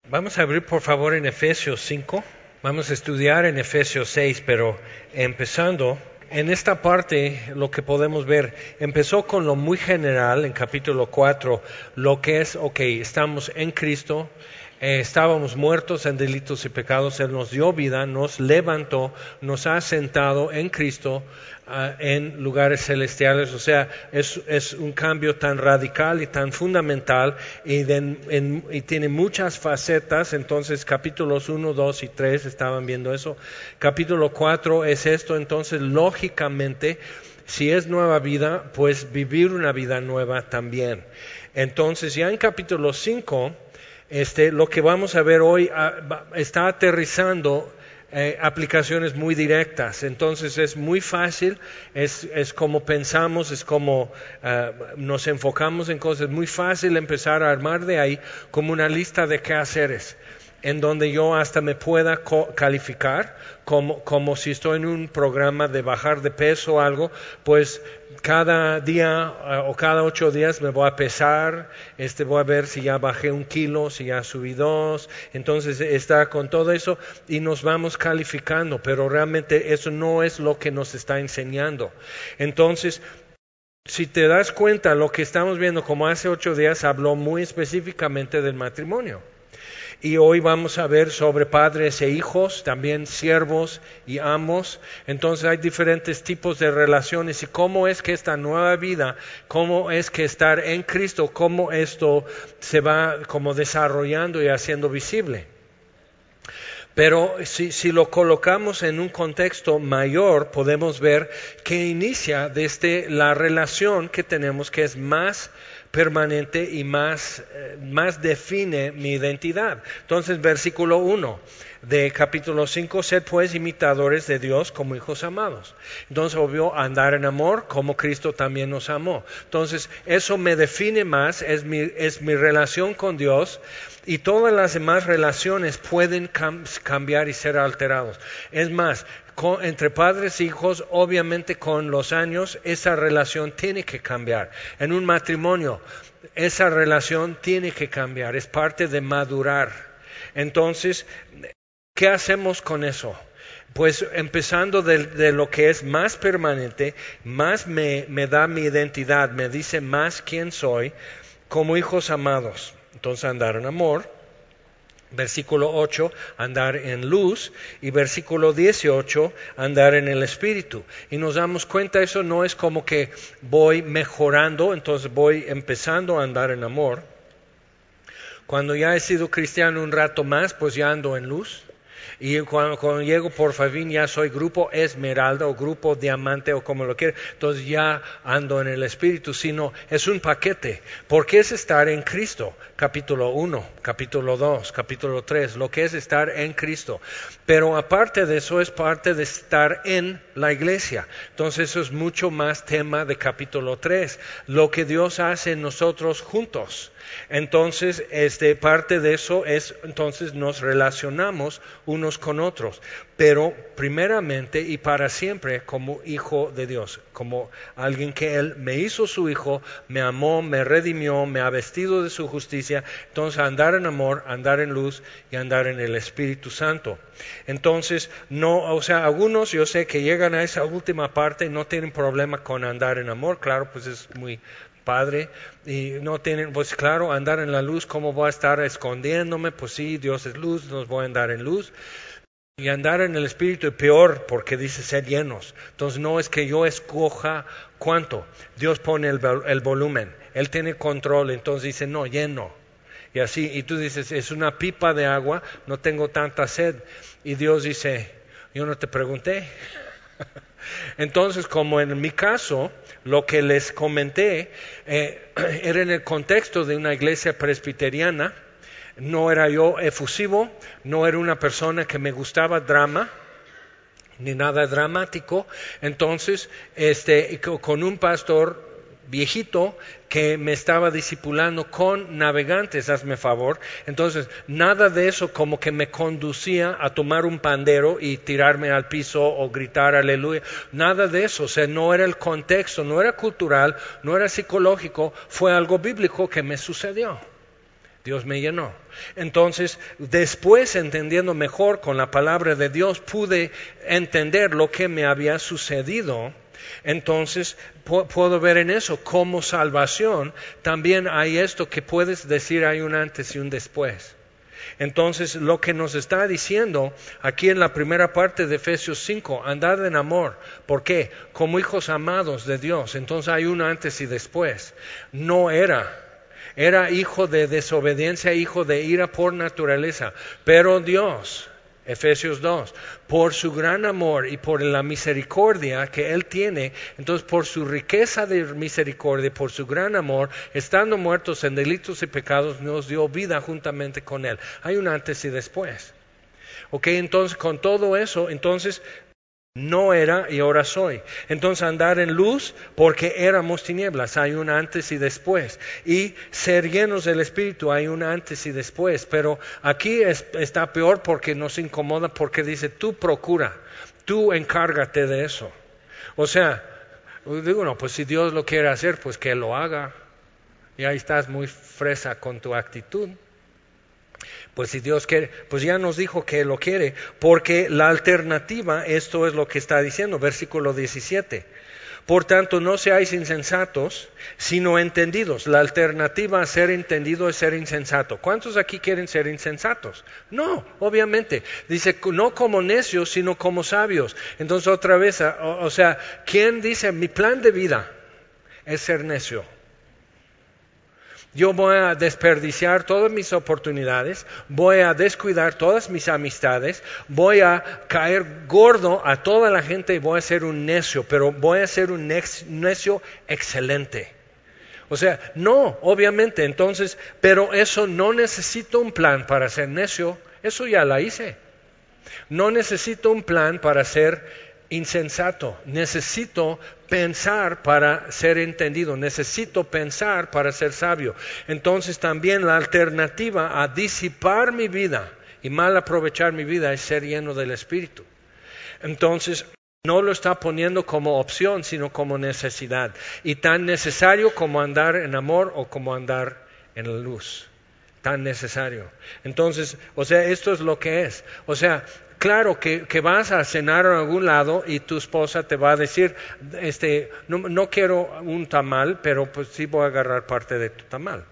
Vamos a abrir por favor en Efesios 5. Vamos a estudiar en Efesios 6, pero empezando en esta parte lo que podemos ver, empezó con lo muy general en capítulo 4, lo que es, estamos en Cristo, estábamos muertos en delitos y pecados, Él nos dio vida, nos levantó, nos ha sentado en Cristo en lugares celestiales. O sea, es un cambio tan radical y tan fundamental y tiene muchas facetas. Entonces capítulos 1, 2 y 3 estaban viendo eso. Capítulo 4 es esto. Entonces lógicamente, si es nueva vida, pues vivir una vida nueva también. Entonces ya en capítulo 5, lo que vamos a ver hoy está aterrizando aplicaciones muy directas. Entonces es muy fácil, es como pensamos, es como nos enfocamos en cosas. Es muy fácil empezar a armar de ahí como una lista de quehaceres, en donde yo hasta me pueda calificar como si estoy en un programa de bajar de peso o algo, pues cada día o cada 8 días me voy a pesar, voy a ver si ya bajé 1 kilo, si ya subí 2, entonces está con todo eso y nos vamos calificando, pero realmente eso no es lo que nos está enseñando. Entonces, si te das cuenta, lo que estamos viendo, como hace 8 días habló muy específicamente del matrimonio. Y hoy vamos a ver sobre padres e hijos, también siervos y amos. Entonces hay diferentes tipos de relaciones y cómo es que esta nueva vida, cómo es que estar en Cristo, cómo esto se va como desarrollando y haciendo visible. Pero si lo colocamos en un contexto mayor, podemos ver que inicia desde la relación que tenemos, que es más permanente y más define mi identidad. Entonces, versículo 1 de capítulo 5, sed pues imitadores de Dios como hijos amados. Entonces, obvio, andar en amor como Cristo también nos amó. Entonces, eso me define más, es mi relación con Dios, y todas las demás relaciones pueden cambiar y ser alterados. Es más, entre padres e hijos, obviamente con los años, esa relación tiene que cambiar. En un matrimonio, esa relación tiene que cambiar, es parte de madurar. Entonces, ¿qué hacemos con eso? Pues empezando de lo que es más permanente, más me da mi identidad, me dice más quién soy, como hijos amados. Entonces, andar en amor. Versículo 8, andar en luz, y versículo 18, andar en el Espíritu. Y nos damos cuenta, eso no es como que voy mejorando, entonces voy empezando a andar en amor. Cuando ya he sido cristiano un rato más, pues ya ando en luz. Y cuando llego por fin ya soy grupo esmeralda o grupo diamante o como lo quiera, entonces ya ando en el Espíritu, sino es un paquete, porque es estar en Cristo, capítulo 1, capítulo 2, capítulo 3, lo que es estar en Cristo, pero aparte de eso es parte de estar en la iglesia. Entonces eso es mucho más tema de capítulo 3, lo que Dios hace en nosotros juntos. Entonces, parte de eso es, entonces nos relacionamos unos con otros, pero primeramente y para siempre como hijo de Dios, como alguien que Él me hizo su hijo, me amó, me redimió, me ha vestido de su justicia. Entonces andar en amor, andar en luz y andar en el Espíritu Santo. Entonces, algunos yo sé que llegan a esa última parte y no tienen problema con andar en amor, claro, pues es muy padre, y no tienen, pues claro, andar en la luz, ¿cómo voy a estar escondiéndome? Pues sí, Dios es luz, nos voy a andar en luz. Y andar en el Espíritu es peor, porque dice ser llenos. Entonces no es que yo escoja cuánto, Dios pone el volumen, Él tiene control, entonces dice no, lleno. Y así, y tú dices, es una pipa de agua, no tengo tanta sed. Y Dios dice, yo no te pregunté. Entonces, como en mi caso, lo que les comenté era en el contexto de una iglesia presbiteriana. No era yo efusivo, no era una persona que me gustaba drama, ni nada dramático. Entonces, con un pastor viejito que me estaba discipulando con navegantes, hazme favor. Entonces, nada de eso como que me conducía a tomar un pandero y tirarme al piso o gritar aleluya. Nada de eso, o sea, no era el contexto, no era cultural, no era psicológico, fue algo bíblico que me sucedió. Dios me llenó. Entonces, después, entendiendo mejor con la palabra de Dios, pude entender lo que me había sucedido. Entonces, puedo ver en eso como salvación. También hay esto que puedes decir, hay un antes y un después. Entonces, lo que nos está diciendo aquí en la primera parte de Efesios 5, andad en amor. ¿Por qué? Como hijos amados de Dios. Entonces hay un antes y después. No era hijo de desobediencia, hijo de ira por naturaleza. Pero Dios, Efesios 2, por su gran amor y por la misericordia que Él tiene, entonces por su riqueza de misericordia, por su gran amor, estando muertos en delitos y pecados, nos dio vida juntamente con Él. Hay un antes y después. Ok, entonces con todo eso, entonces no era y ahora soy. Entonces andar en luz porque éramos tinieblas, hay un antes y después. Y ser llenos del Espíritu, hay un antes y después. Pero aquí está peor porque nos incomoda, porque dice tú procura, tú encárgate de eso. O sea, digo, no, pues si Dios lo quiere hacer, pues que lo haga. Y ahí estás muy fresa con tu actitud. Pues si Dios quiere, pues ya nos dijo que lo quiere, porque la alternativa, esto es lo que está diciendo, versículo 17. Por tanto, no seáis insensatos, sino entendidos. La alternativa a ser entendido es ser insensato. ¿Cuántos aquí quieren ser insensatos? No, obviamente. Dice, no como necios, sino como sabios. Entonces otra vez, o sea, ¿quién dice, mi plan de vida es ser necio? Yo voy a desperdiciar todas mis oportunidades, voy a descuidar todas mis amistades, voy a caer gordo a toda la gente y voy a ser un necio, pero voy a ser un necio excelente. O sea, no, obviamente, entonces, pero eso no necesito un plan para ser necio, eso ya la hice. No necesito un plan para ser insensato, necesito pensar para ser entendido, necesito pensar para ser sabio. Entonces también la alternativa a disipar mi vida y mal aprovechar mi vida es ser lleno del Espíritu. Entonces no lo está poniendo como opción, sino como necesidad. Y tan necesario como andar en amor o como andar en la luz. Tan necesario. Entonces, o sea, esto es lo que es. O sea, claro que vas a cenar en algún lado y tu esposa te va a decir, no quiero un tamal, pero pues sí voy a agarrar parte de tu tamal.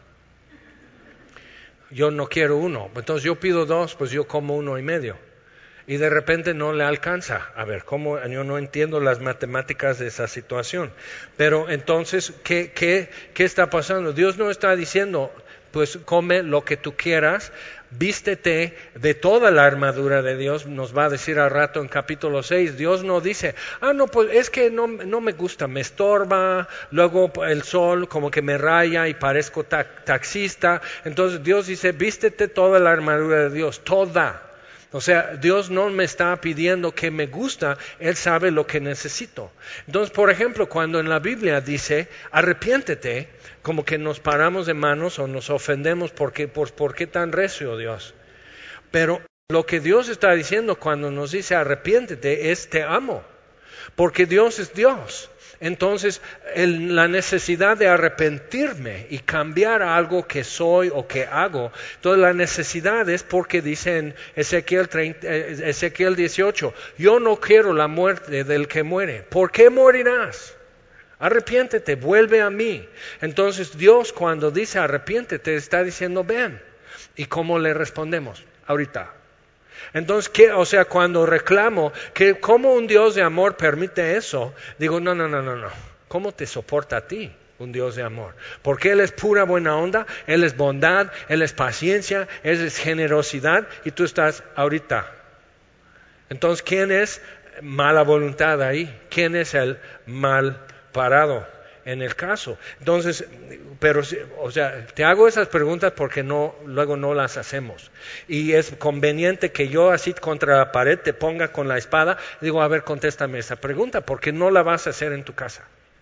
Yo no quiero uno, entonces yo pido dos, pues yo como 1.5. Y de repente no le alcanza. A ver, ¿cómo? Yo no entiendo las matemáticas de esa situación. Pero entonces, ¿qué está pasando? Dios no está diciendo, pues come lo que tú quieras, vístete de toda la armadura de Dios, nos va a decir al rato en capítulo 6, Dios no dice, no, pues es que no me gusta, me estorba, luego el sol como que me raya y parezco taxista, entonces Dios dice, vístete toda la armadura de Dios, toda. O sea, Dios no me está pidiendo que me gusta, Él sabe lo que necesito. Entonces, por ejemplo, cuando en la Biblia dice, arrepiéntete, como que nos paramos de manos o nos ofendemos, ¿por qué tan recio Dios? Pero lo que Dios está diciendo cuando nos dice arrepiéntete es te amo, porque Dios es Dios. Entonces, la necesidad de arrepentirme y cambiar algo que soy o que hago, entonces la necesidad es porque dice en Ezequiel 18, yo no quiero la muerte del que muere. ¿Por qué morirás? Arrepiéntete, vuelve a mí. Entonces Dios cuando dice arrepiéntete está diciendo ven. ¿Y cómo le respondemos? Ahorita. Entonces, o sea, cuando reclamo que cómo un Dios de amor permite eso, digo, no. ¿Cómo te soporta a ti un Dios de amor? Porque Él es pura buena onda, Él es bondad, Él es paciencia, Él es generosidad y tú estás ahorita. Entonces, ¿quién es mala voluntad ahí? ¿Quién es el mal parado en el caso? Entonces, pero, o sea, te hago esas preguntas porque luego no las hacemos. Y es conveniente que yo así contra la pared te ponga con la espada y digo, a ver, contéstame esa pregunta, porque no la vas a hacer en tu casa.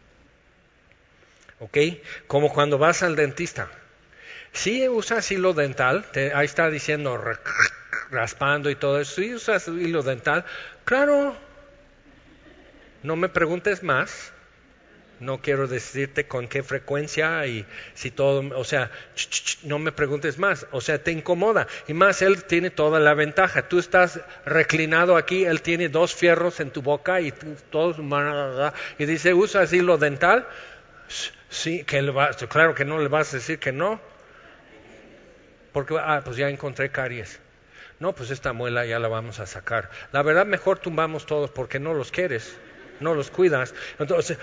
¿Ok? Como cuando vas al dentista. Si usas hilo dental, ahí está diciendo raspando y todo eso. Si usas hilo dental, claro, no me preguntes más. No quiero decirte con qué frecuencia y si todo, o sea, no me preguntes más, o sea, te incomoda. Y más, él tiene toda la ventaja. Tú estás reclinado aquí, él tiene 2 fierros en tu boca y todos, y dice, ¿usas hilo dental? Sí, claro que no le vas a decir que no. Porque, pues ya encontré caries. No, pues esta muela ya la vamos a sacar. La verdad, mejor tumbamos todos porque no los quieres, no los cuidas. Entonces,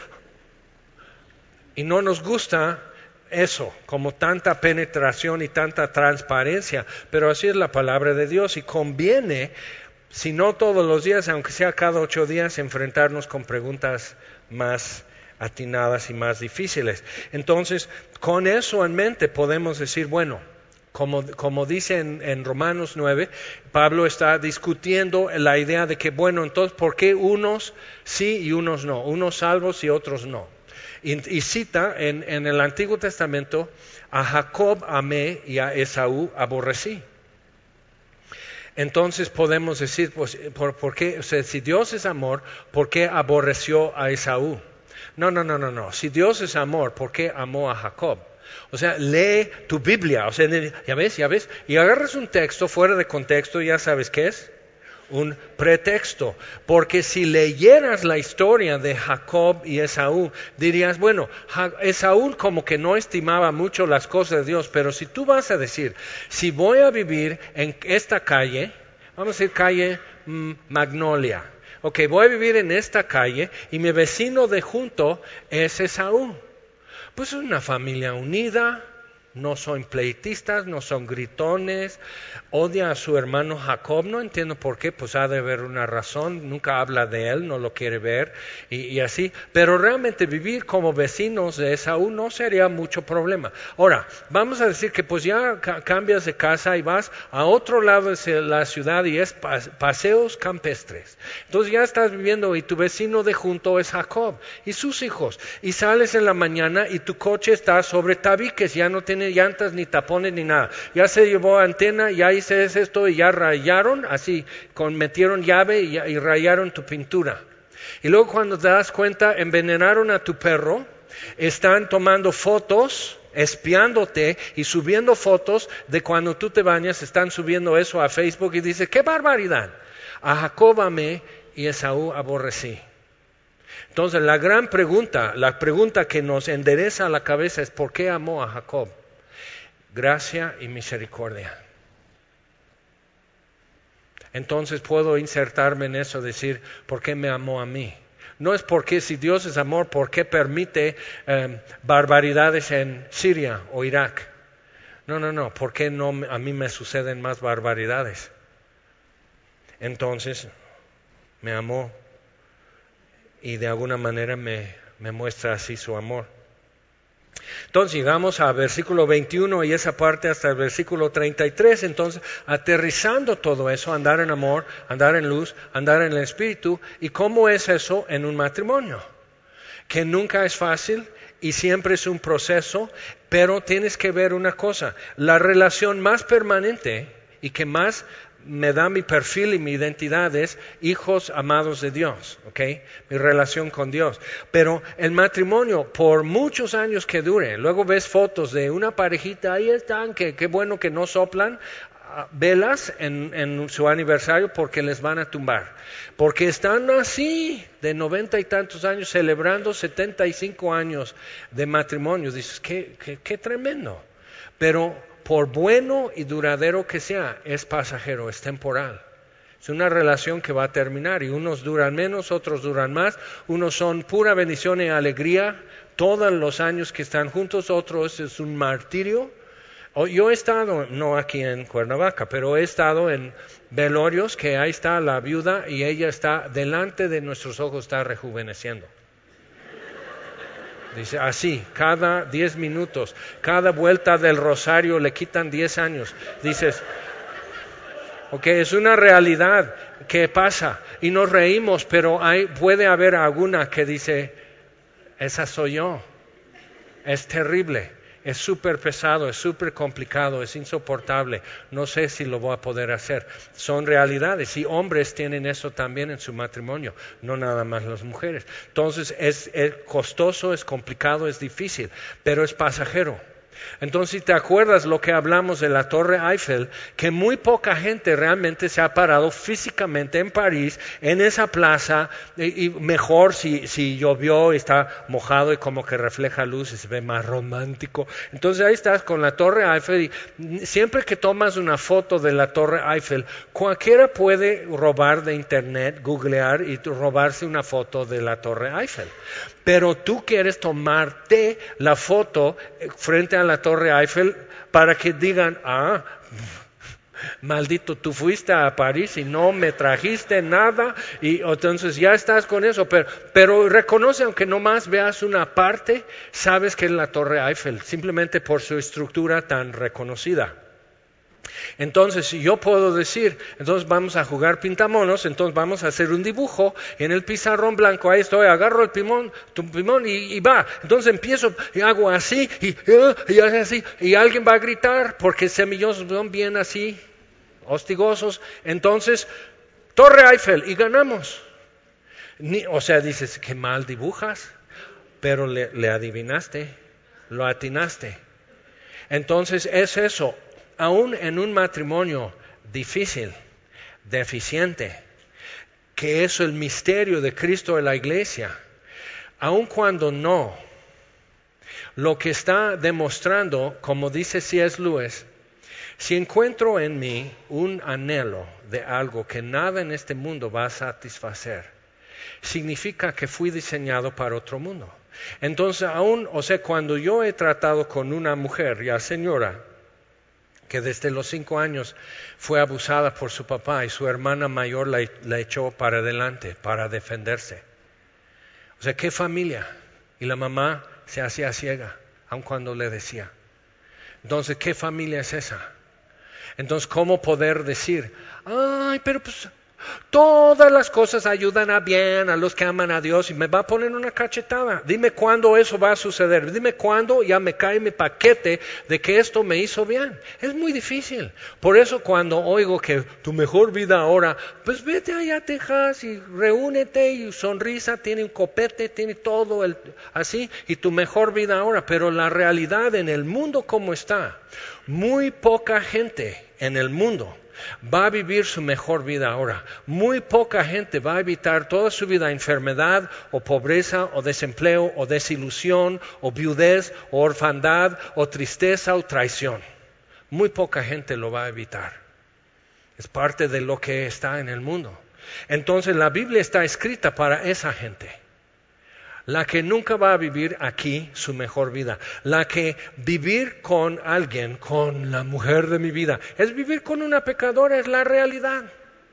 y no nos gusta eso, como tanta penetración y tanta transparencia, pero así es la palabra de Dios y conviene, si no todos los días, aunque sea cada 8 días, enfrentarnos con preguntas más atinadas y más difíciles. Entonces, con eso en mente podemos decir, bueno, como dice en Romanos 9, Pablo está discutiendo la idea de que, bueno, entonces, ¿por qué unos sí y unos no? Unos salvos y otros no. Y cita en el Antiguo Testamento, a Jacob amé y a Esaú aborrecí. Entonces podemos decir, pues, ¿por qué? O sea, si Dios es amor, ¿por qué aborreció a Esaú? No. Si Dios es amor, ¿por qué amó a Jacob? O sea, lee tu Biblia, o sea, ya ves, y agarras un texto fuera de contexto, ya sabes qué es. Un pretexto, porque si leyeras la historia de Jacob y Esaú, dirías, bueno, Esaú como que no estimaba mucho las cosas de Dios, pero si tú vas a decir, si voy a vivir en esta calle, vamos a decir calle Magnolia, ok, voy a vivir en esta calle y mi vecino de junto es Esaú, pues es una familia unida. No son pleitistas, no son gritones, odia a su hermano Jacob, no entiendo por qué, pues ha de haber una razón, nunca habla de él, no lo quiere ver y así, pero realmente vivir como vecinos de Esaú no sería mucho problema. Ahora, vamos a decir que pues ya cambias de casa y vas a otro lado de la ciudad y es paseos campestres, entonces ya estás viviendo y tu vecino de junto es Jacob y sus hijos, y sales en la mañana y tu coche está sobre tabiques, ya no tiene llantas ni tapones ni nada, ya se llevó antena, ya hice esto y ya rayaron, así, metieron llave y rayaron tu pintura. Y luego cuando te das cuenta, envenenaron a tu perro, están tomando fotos, espiándote y subiendo fotos de cuando tú te bañas, están subiendo eso a Facebook y dice, ¡qué barbaridad! A Jacob amé y Esaú aborrecí. Entonces la gran pregunta, la pregunta que nos endereza la cabeza es ¿por qué amó a Jacob? Gracia y misericordia. Entonces puedo insertarme en eso, decir, ¿por qué me amó a mí? No es porque si Dios es amor, ¿por qué permite barbaridades en Siria o Irak? No, ¿por qué no a mí me suceden más barbaridades? Entonces, me amó y de alguna manera me muestra así su amor. Entonces llegamos a versículo 21 y esa parte hasta el versículo 33, entonces aterrizando todo eso, andar en amor, andar en luz, andar en el Espíritu, y cómo es eso en un matrimonio, que nunca es fácil y siempre es un proceso, pero tienes que ver una cosa, la relación más permanente y que más me da mi perfil y mi identidad es hijos amados de Dios, ¿ok? Mi relación con Dios. Pero el matrimonio, por muchos años que dure, luego ves fotos de una parejita, ahí están, qué bueno que no soplan velas en su aniversario porque les van a tumbar. Porque están así, de 90 y tantos años, celebrando 75 años de matrimonio. Dices, qué tremendo. Pero por bueno y duradero que sea, es pasajero, es temporal. Es una relación que va a terminar y unos duran menos, otros duran más. Unos son pura bendición y alegría todos los años que están juntos, otros es un martirio. Yo he estado, no aquí en Cuernavaca, pero he estado en velorios que ahí está la viuda y ella está delante de nuestros ojos, está rejuveneciendo. Dice así, cada 10 minutos, cada vuelta del rosario le quitan 10 años. Dices, ok, es una realidad que pasa y nos reímos, pero puede haber alguna que dice, esa soy yo, es terrible. es súper pesado, es súper complicado, es insoportable, no sé si lo voy a poder hacer. Son realidades y hombres tienen eso también en su matrimonio, no nada más las mujeres. Entonces es costoso, es complicado, es difícil, pero es pasajero. Entonces, si te acuerdas lo que hablamos de la Torre Eiffel, que muy poca gente realmente se ha parado físicamente en París, en esa plaza, y mejor si llovió y está mojado y como que refleja luz y se ve más romántico. Entonces ahí estás con la Torre Eiffel y siempre que tomas una foto de la Torre Eiffel, cualquiera puede robar de internet, googlear y robarse una foto de la Torre Eiffel. Pero tú quieres tomarte la foto frente a la Torre Eiffel para que digan, maldito, tú fuiste a París y no me trajiste nada, y entonces ya estás con eso, pero reconoce, aunque nomás veas una parte, sabes que es la Torre Eiffel, simplemente por su estructura tan reconocida. Entonces, si yo puedo decir, entonces vamos a jugar pintamonos, entonces vamos a hacer un dibujo en el pizarrón blanco, ahí estoy, agarro el pimón y va. Entonces empiezo y hago así y así, y alguien va a gritar porque semillosos son bien así, hostigosos. Entonces, Torre Eiffel y ganamos. O sea, dices, qué mal dibujas, pero le adivinaste, lo atinaste. Entonces es eso. Aún en un matrimonio difícil, deficiente, que es el misterio de Cristo en la iglesia, aun cuando no, lo que está demostrando, como dice C.S. Lewis, si encuentro en mí un anhelo de algo que nada en este mundo va a satisfacer, significa que fui diseñado para otro mundo. Entonces, cuando yo he tratado con una mujer, ya señora, que desde los 5 años fue abusada por su papá y su hermana mayor la echó para adelante, para defenderse. O sea, ¿qué familia? Y la mamá se hacía ciega, aun cuando le decía. Entonces, ¿qué familia es esa? Entonces, ¿cómo poder decir, pero pues todas las cosas ayudan a bien a los que aman a Dios, y me va a poner una cachetada? Dime cuándo eso va a suceder, dime cuándo ya me cae mi paquete de que esto me hizo bien. Es muy difícil. Por eso cuando oigo que tu mejor vida ahora, pues vete allá a Texas y reúnete y sonrisa, tiene un copete, tiene todo así, y tu mejor vida ahora. Pero la realidad en el mundo como está, muy poca gente en el mundo va a vivir su mejor vida ahora. Muy poca gente va a evitar toda su vida enfermedad o pobreza o desempleo o desilusión o viudez o orfandad o tristeza o traición. Muy poca gente lo va a evitar. Es parte de lo que está en el mundo. Entonces la Biblia está escrita para esa gente. La que nunca va a vivir aquí su mejor vida. La que vivir con alguien, con la mujer de mi vida, es vivir con una pecadora, es la realidad.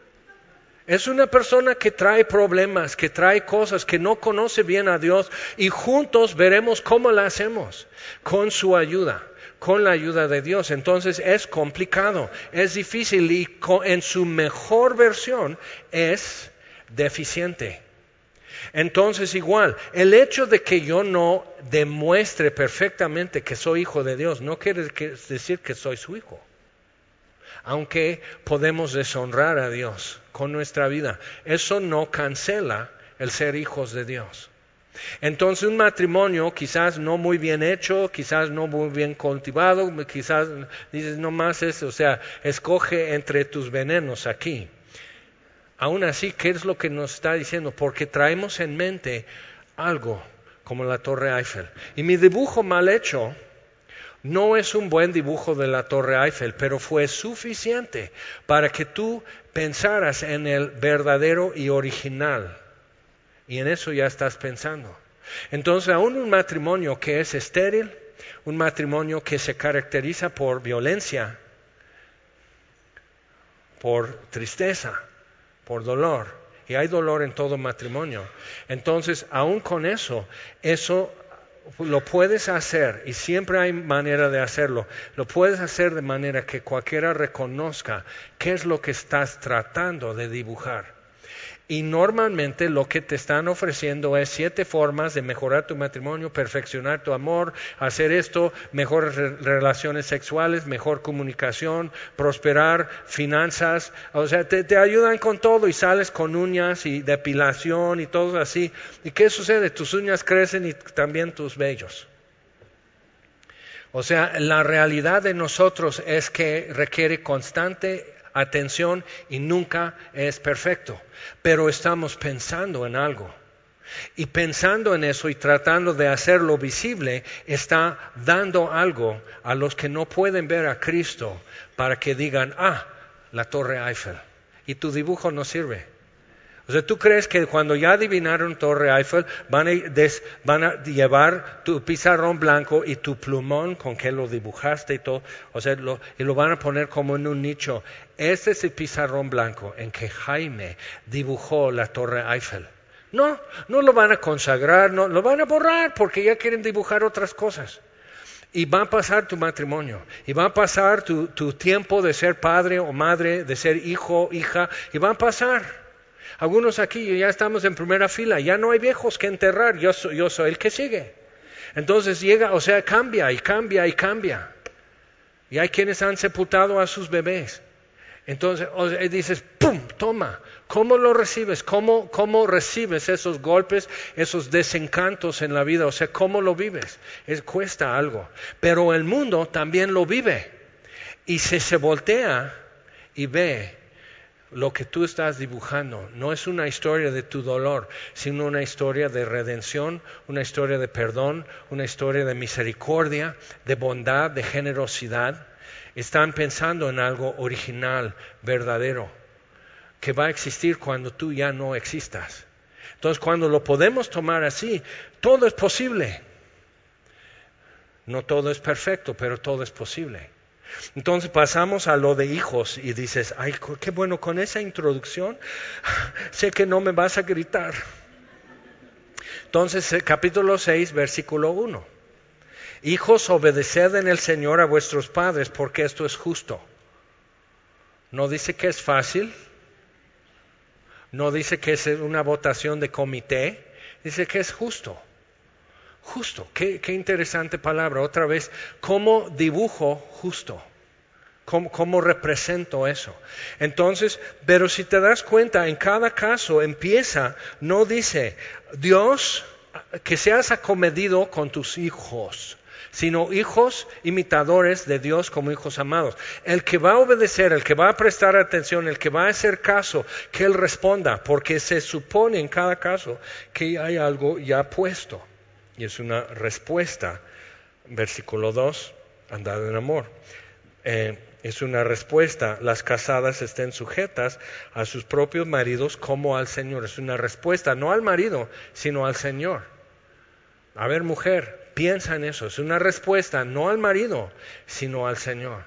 Es una persona que trae problemas, que trae cosas, que no conoce bien a Dios, y juntos veremos cómo la hacemos, con su ayuda, con la ayuda de Dios. Entonces es complicado, es difícil, y en su mejor versión es deficiente. Entonces igual, el hecho de que yo no demuestre perfectamente que soy hijo de Dios no quiere decir que soy su hijo. Aunque podemos deshonrar a Dios con nuestra vida, eso no cancela el ser hijos de Dios. Entonces un matrimonio quizás no muy bien hecho, quizás no muy bien cultivado, quizás dices no más eso, o sea, escoge entre tus venenos aquí. Aún así, ¿qué es lo que nos está diciendo? Porque traemos en mente algo como la Torre Eiffel. Y mi dibujo mal hecho no es un buen dibujo de la Torre Eiffel, pero fue suficiente para que tú pensaras en el verdadero y original. Y en eso ya estás pensando. Entonces, aún un matrimonio que es estéril, un matrimonio que se caracteriza por violencia, por tristeza, por dolor, y hay dolor en todo matrimonio. Entonces, aún con eso lo puedes hacer, y siempre hay manera de hacerlo. Lo puedes hacer de manera que cualquiera reconozca qué es lo que estás tratando de dibujar. Y normalmente lo que te están ofreciendo es 7 formas de mejorar tu matrimonio, perfeccionar tu amor, hacer esto, mejores relaciones sexuales, mejor comunicación, prosperar, finanzas. O sea, te ayudan con todo y sales con uñas y depilación y todo así. ¿Y qué sucede? Tus uñas crecen y también tus vellos. O sea, la realidad de nosotros es que requiere constante atención y nunca es perfecto, pero estamos pensando en algo y pensando en eso y tratando de hacerlo visible está dando algo a los que no pueden ver a Cristo para que digan, la Torre Eiffel, y tu dibujo no sirve. O sea, ¿tú crees que cuando ya adivinaron Torre Eiffel van a llevar tu pizarrón blanco y tu plumón con que lo dibujaste y todo? O sea, y lo van a poner como en un nicho. Este es el pizarrón blanco en que Jaime dibujó la Torre Eiffel. No lo van a consagrar, no lo van a borrar porque ya quieren dibujar otras cosas. Y va a pasar tu matrimonio, y va a pasar tu tiempo de ser padre o madre, de ser hijo, hija, y va a pasar. Algunos aquí ya estamos en primera fila, ya no hay viejos que enterrar, yo soy el que sigue. Entonces llega, o sea, cambia y cambia y cambia. Y hay quienes han sepultado a sus bebés. Entonces dices, ¡pum!, toma. ¿Cómo lo recibes? ¿Cómo recibes esos golpes, esos desencantos en la vida? O sea, ¿cómo lo vives? Cuesta algo. Pero el mundo también lo vive. Y se voltea y ve lo que tú estás dibujando. No es una historia de tu dolor, sino una historia de redención, una historia de perdón, una historia de misericordia, de bondad, de generosidad. Están pensando en algo original, verdadero, que va a existir cuando tú ya no existas. Entonces, cuando lo podemos tomar así, todo es posible. No todo es perfecto, pero todo es posible. Entonces pasamos a lo de hijos y dices, ay, qué bueno, con esa introducción sé que no me vas a gritar. Entonces, capítulo 6, versículo 1. Hijos, obedeced en el Señor a vuestros padres, porque esto es justo. No dice que es fácil, no dice que es una votación de comité, dice que es justo. Justo, qué interesante palabra. Otra vez, ¿cómo dibujo justo? ¿Cómo represento eso? Entonces, pero si te das cuenta, en cada caso empieza, no dice, Dios, que seas acomedido con tus hijos, sino hijos imitadores de Dios como hijos amados. El que va a obedecer, el que va a prestar atención, el que va a hacer caso, que Él responda, porque se supone en cada caso que hay algo ya puesto. Y es una respuesta. Versículo 2, andad en amor. Es una respuesta. Las casadas estén sujetas a sus propios maridos como al Señor. Es una respuesta, no al marido, sino al Señor. A ver, mujer, piensa en eso. Es una respuesta, no al marido, sino al Señor.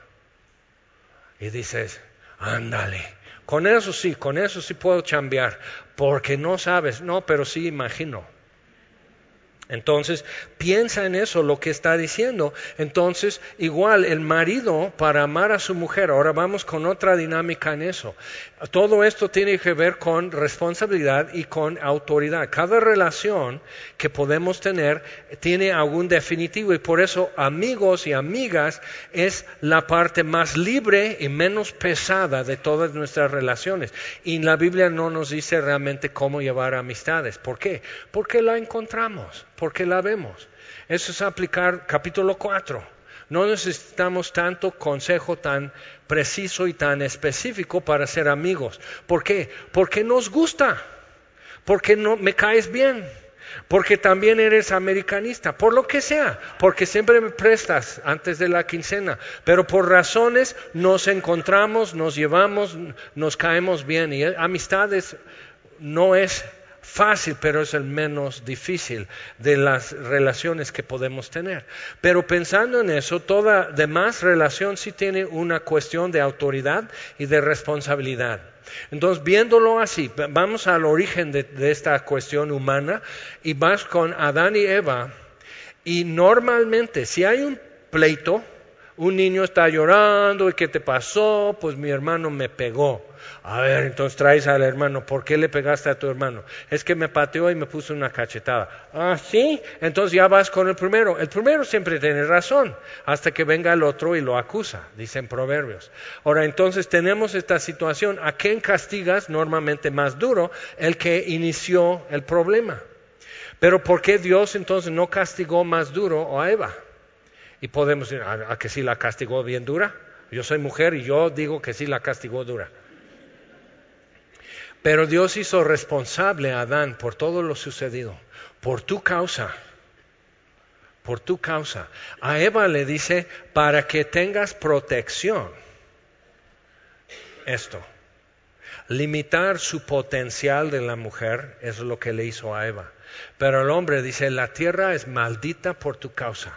Y dices, ándale. Con eso sí puedo chambear. Porque no sabes, no, pero sí imagino. Entonces, piensa en eso, lo que está diciendo. Entonces, igual, el marido para amar a su mujer, ahora vamos con otra dinámica en eso. Todo esto tiene que ver con responsabilidad y con autoridad. Cada relación que podemos tener tiene algún definitivo y por eso amigos y amigas es la parte más libre y menos pesada de todas nuestras relaciones. Y la Biblia no nos dice realmente cómo llevar amistades. ¿Por qué? Porque la encontramos. Porque la vemos. Eso es aplicar capítulo 4. No necesitamos tanto consejo tan preciso y tan específico para ser amigos. ¿Por qué? Porque nos gusta. Porque no me caes bien. Porque también eres americanista. Por lo que sea. Porque siempre me prestas antes de la quincena. Pero por razones nos encontramos, nos llevamos, nos caemos bien. Y amistades no es fácil, pero es el menos difícil de las relaciones que podemos tener. Pero pensando en eso, toda demás relación sí tiene una cuestión de autoridad y de responsabilidad. Entonces, viéndolo así, vamos al origen de esta cuestión humana y vas con Adán y Eva. Y normalmente, si hay un pleito, Un niño está llorando, ¿y qué te pasó? Pues mi hermano me pegó. A ver, entonces traes al hermano, ¿por qué le pegaste a tu hermano? Es que me pateó y me puso una cachetada. Ah, ¿sí? Entonces ya vas con el primero. El primero siempre tiene razón, hasta que venga el otro y lo acusa, dicen Proverbios. Ahora, entonces tenemos esta situación. ¿A quién castigas? Normalmente más duro, el que inició el problema. Pero ¿por qué Dios entonces no castigó más duro a Eva? Y podemos decir, ¿a que sí la castigó bien dura? Yo soy mujer y yo digo que sí la castigó dura. Pero Dios hizo responsable a Adán por todo lo sucedido, por tu causa. Por tu causa. A Eva le dice, para que tengas protección. Esto. Limitar su potencial de la mujer es lo que le hizo a Eva. Pero el hombre dice, la tierra es maldita por tu causa.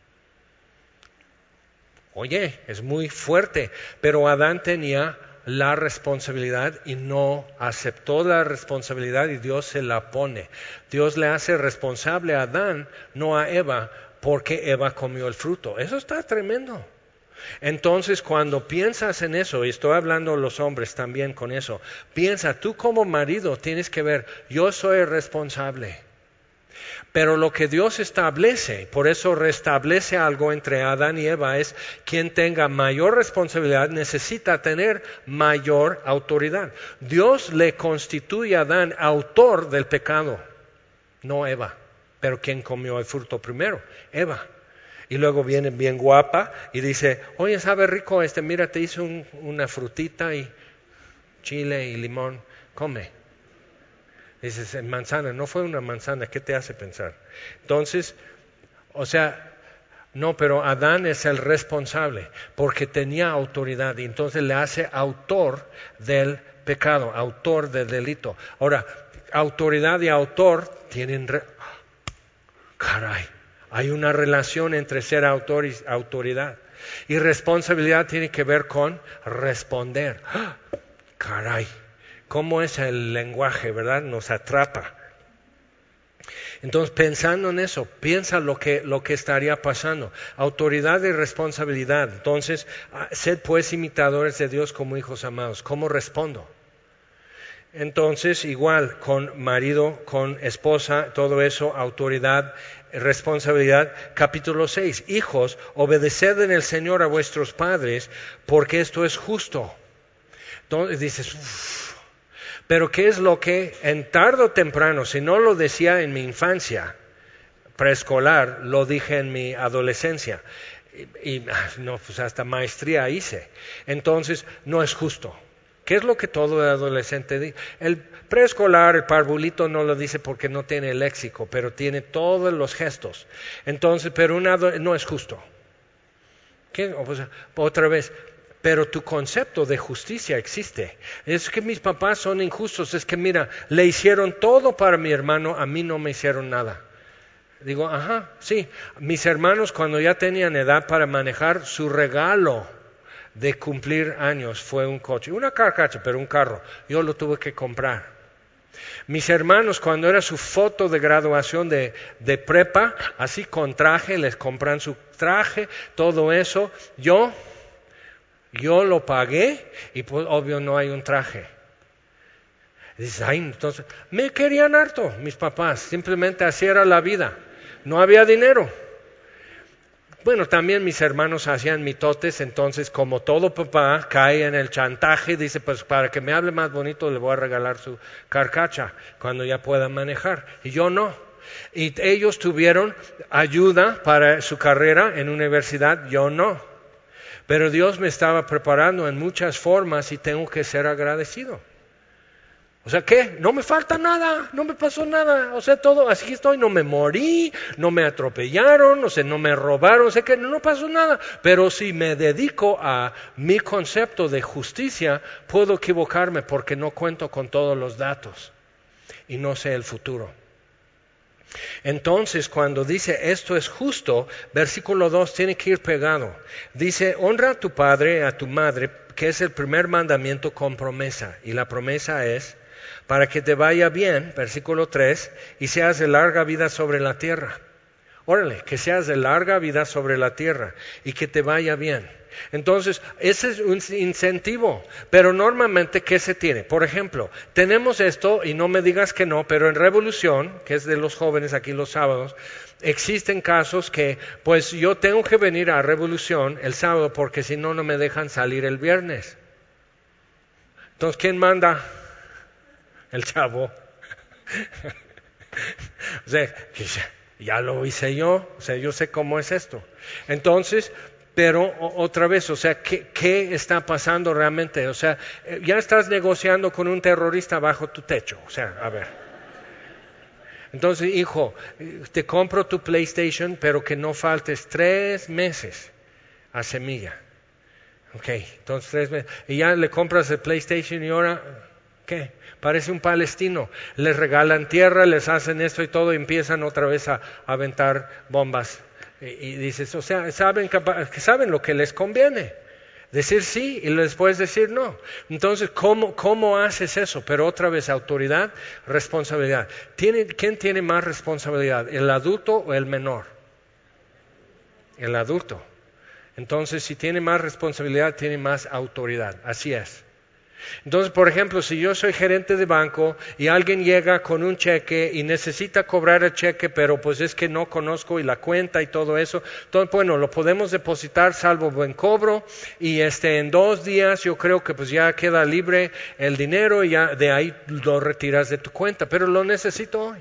Oye, es muy fuerte, pero Adán tenía la responsabilidad y no aceptó la responsabilidad y Dios se la pone. Dios le hace responsable a Adán, no a Eva, porque Eva comió el fruto. Eso está tremendo. Entonces, cuando piensas en eso, y estoy hablando a los hombres también con eso, piensa, tú como marido tienes que ver, yo soy responsable. Pero lo que Dios establece, por eso restablece algo entre Adán y Eva, es quien tenga mayor responsabilidad necesita tener mayor autoridad. Dios le constituye a Adán autor del pecado, no Eva. Pero ¿quién comió el fruto primero? Eva. Y luego viene bien guapa y dice, oye, sabe rico mira, te hice una frutita y chile y limón, come. Dices, manzana, no fue una manzana, ¿qué te hace pensar? Entonces, no, pero Adán es el responsable, porque tenía autoridad, y entonces le hace autor del pecado, autor del delito. Ahora, autoridad y autor tienen... Caray, hay una relación entre ser autor y autoridad. Y responsabilidad tiene que ver con responder. Caray. ¿Cómo es el lenguaje, verdad? Nos atrapa. Entonces, pensando en eso, piensa lo que estaría pasando. Autoridad y responsabilidad. Entonces, sed pues imitadores de Dios como hijos amados. ¿Cómo respondo? Entonces, igual, con marido, con esposa, todo eso, autoridad, responsabilidad. Capítulo 6. Hijos, obedeced en el Señor a vuestros padres, porque esto es justo. Entonces dices, pero ¿qué es lo que en tarde o temprano, si no lo decía en mi infancia preescolar, lo dije en mi adolescencia y no, pues hasta maestría hice? Entonces no es justo. ¿Qué es lo que todo adolescente dice? El preescolar, el parvulito no lo dice porque no tiene el léxico, pero tiene todos los gestos. Entonces, pero no es justo. ¿Qué? Otra vez. Pero tu concepto de justicia existe. Es que mis papás son injustos. Es que mira, le hicieron todo para mi hermano, a mí no me hicieron nada. Digo, ajá, sí. Mis hermanos cuando ya tenían edad para manejar, su regalo de cumplir años fue un coche. Una carcacha, pero un carro. Yo lo tuve que comprar. Mis hermanos cuando era su foto de graduación de prepa, así con traje, les compran su traje, todo eso. Yo lo pagué y pues obvio no hay un traje. Dices, ay, entonces, me querían harto mis papás, simplemente así era la vida, no había dinero. Bueno, también mis hermanos hacían mitotes, entonces como todo papá cae en el chantaje, dice, pues para que me hable más bonito le voy a regalar su carcacha cuando ya pueda manejar, y yo no. Y ellos tuvieron ayuda para su carrera en universidad, yo no. Pero Dios me estaba preparando en muchas formas y tengo que ser agradecido. O sea, ¿qué? No me falta nada, no me pasó nada. O sea, todo, así estoy, no me morí, no me atropellaron, no me robaron, sé que no pasó nada. Pero si me dedico a mi concepto de justicia, puedo equivocarme porque no cuento con todos los datos y no sé el futuro. Entonces, cuando dice esto es justo, versículo 2 tiene que ir pegado. Dice, honra a tu padre, a tu madre, que es el primer mandamiento con promesa. Y la promesa es, para que te vaya bien, versículo 3, y seas de larga vida sobre la tierra. Órale, que seas de larga vida sobre la tierra y que te vaya bien. Entonces, ese es un incentivo, pero normalmente, ¿qué se tiene? Por ejemplo, tenemos esto, y no me digas que no, pero en Revolución, que es de los jóvenes aquí los sábados, existen casos que, pues yo tengo que venir a Revolución el sábado porque si no, no me dejan salir el viernes. Entonces, ¿quién manda? El chavo. O sea, ya lo hice yo, o sea, yo sé cómo es esto. Entonces, pero otra vez, o sea, ¿qué está pasando realmente? O sea, ya estás negociando con un terrorista bajo tu techo, o sea, a ver. Entonces, hijo, te compro tu PlayStation, pero que no faltes 3 meses a semilla. Ok, entonces 3 meses. Y ya le compras el PlayStation y ahora, ¿qué? Parece un palestino. Les regalan tierra, les hacen esto y todo y empiezan otra vez a aventar bombas. Y dices, o sea, saben lo que les conviene. Decir sí y después decir no. Entonces, ¿cómo haces eso? Pero otra vez, autoridad, responsabilidad. ¿Quién tiene más responsabilidad? ¿El adulto o el menor? El adulto. Entonces, si tiene más responsabilidad, tiene más autoridad. Así es. Entonces, por ejemplo, si yo soy gerente de banco y alguien llega con un cheque y necesita cobrar el cheque, pero pues es que no conozco y la cuenta y todo eso, entonces, bueno, lo podemos depositar salvo buen cobro y en 2 días yo creo que pues ya queda libre el dinero y ya de ahí lo retiras de tu cuenta, pero lo necesito hoy.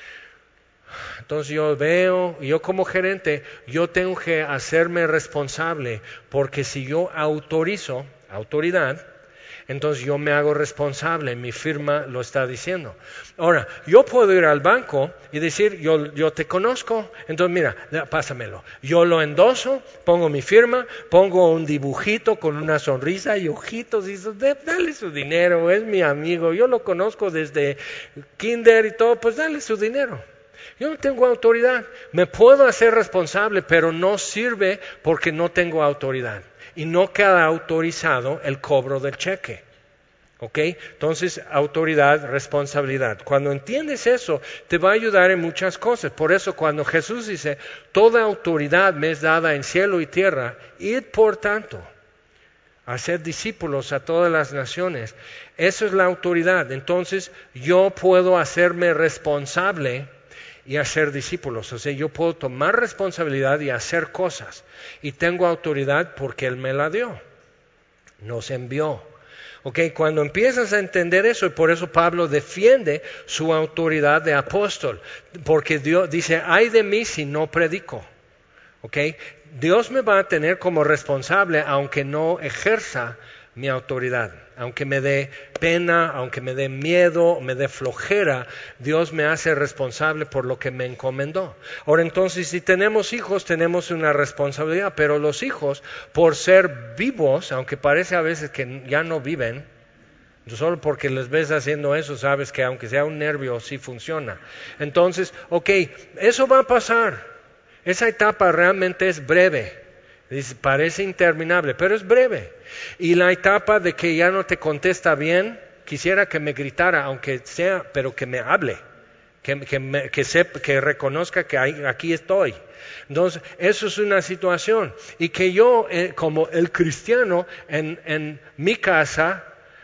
Entonces yo como gerente, yo tengo que hacerme responsable porque si yo autorizo, autoridad, entonces yo me hago responsable, mi firma lo está diciendo. Ahora, yo puedo ir al banco y decir, yo te conozco, entonces mira, pásamelo. Yo lo endoso, pongo mi firma, pongo un dibujito con una sonrisa y ojitos, y dale su dinero, es mi amigo, yo lo conozco desde kinder y todo, pues dale su dinero. Yo no tengo autoridad, me puedo hacer responsable, pero no sirve porque no tengo autoridad. Y no queda autorizado el cobro del cheque. ¿Ok? Entonces, autoridad, responsabilidad. Cuando entiendes eso, te va a ayudar en muchas cosas. Por eso, cuando Jesús dice, toda autoridad me es dada en cielo y tierra, id por tanto, hacer discípulos a todas las naciones. Eso es la autoridad. Entonces, yo puedo hacerme responsable y hacer discípulos. O sea, yo puedo tomar responsabilidad y hacer cosas. Y tengo autoridad porque Él me la dio. Nos envió. Ok, cuando empiezas a entender eso, y por eso Pablo defiende su autoridad de apóstol. Porque Dios dice, ay de mí si no predico. Ok, Dios me va a tener como responsable aunque no ejerza mi autoridad. Aunque me dé pena, aunque me dé miedo, me dé flojera, Dios me hace responsable por lo que me encomendó. Ahora entonces, si tenemos hijos, tenemos una responsabilidad, pero los hijos, por ser vivos, aunque parece a veces que ya no viven, solo porque les ves haciendo eso, sabes que aunque sea un nervio, sí funciona. Entonces, ok, eso va a pasar. Esa etapa realmente es breve. Dice, parece interminable, pero es breve. Y la etapa de que ya no te contesta bien, quisiera que me gritara, aunque sea, pero que me hable, que reconozca que aquí estoy. Entonces, eso es una situación. Y que yo, como el cristiano, en mi casa,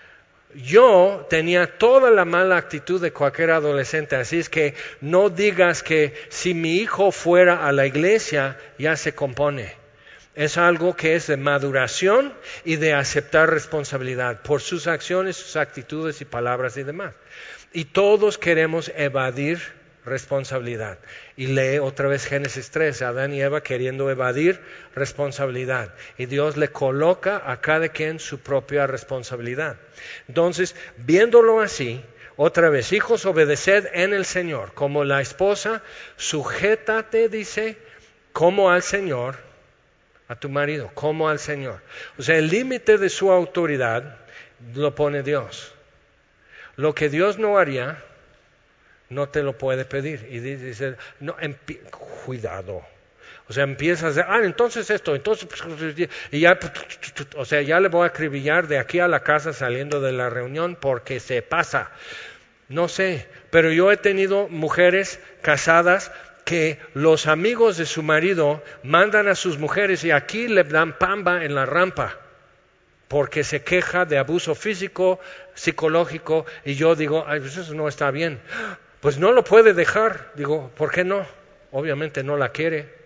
yo tenía toda la mala actitud de cualquier adolescente. Así es que no digas que si mi hijo fuera a la iglesia, ya se compone. Es algo que es de maduración y de aceptar responsabilidad por sus acciones, sus actitudes y palabras y demás. Y todos queremos evadir responsabilidad. Y lee otra vez Génesis 3, Adán y Eva queriendo evadir responsabilidad. Y Dios le coloca a cada quien su propia responsabilidad. Entonces, viéndolo así, otra vez, hijos, obedeced en el Señor. Como la esposa, sujétate, dice, como al Señor, a tu marido, como al Señor. O sea, el límite de su autoridad lo pone Dios. Lo que Dios no haría, no te lo puede pedir. Y dice, no, cuidado. O sea, empiezas a decir, entonces esto, entonces, y ya, o sea, ya le voy a acribillar de aquí a la casa saliendo de la reunión porque se pasa. No sé, pero yo he tenido mujeres casadas que los amigos de su marido mandan a sus mujeres y aquí le dan pamba en la rampa porque se queja de abuso físico, psicológico, y yo digo, ay, pues eso no está bien. Pues no lo puede dejar. Digo, ¿por qué no? Obviamente no la quiere.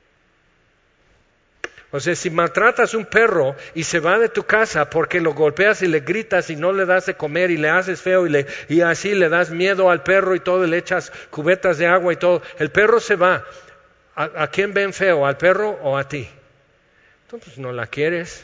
O sea, si maltratas un perro y se va de tu casa porque lo golpeas y le gritas y no le das de comer y le haces feo y así le das miedo al perro y todo, y le echas cubetas de agua y todo, el perro se va. ¿A quién ven feo? ¿Al perro o a ti? Entonces no la quieres.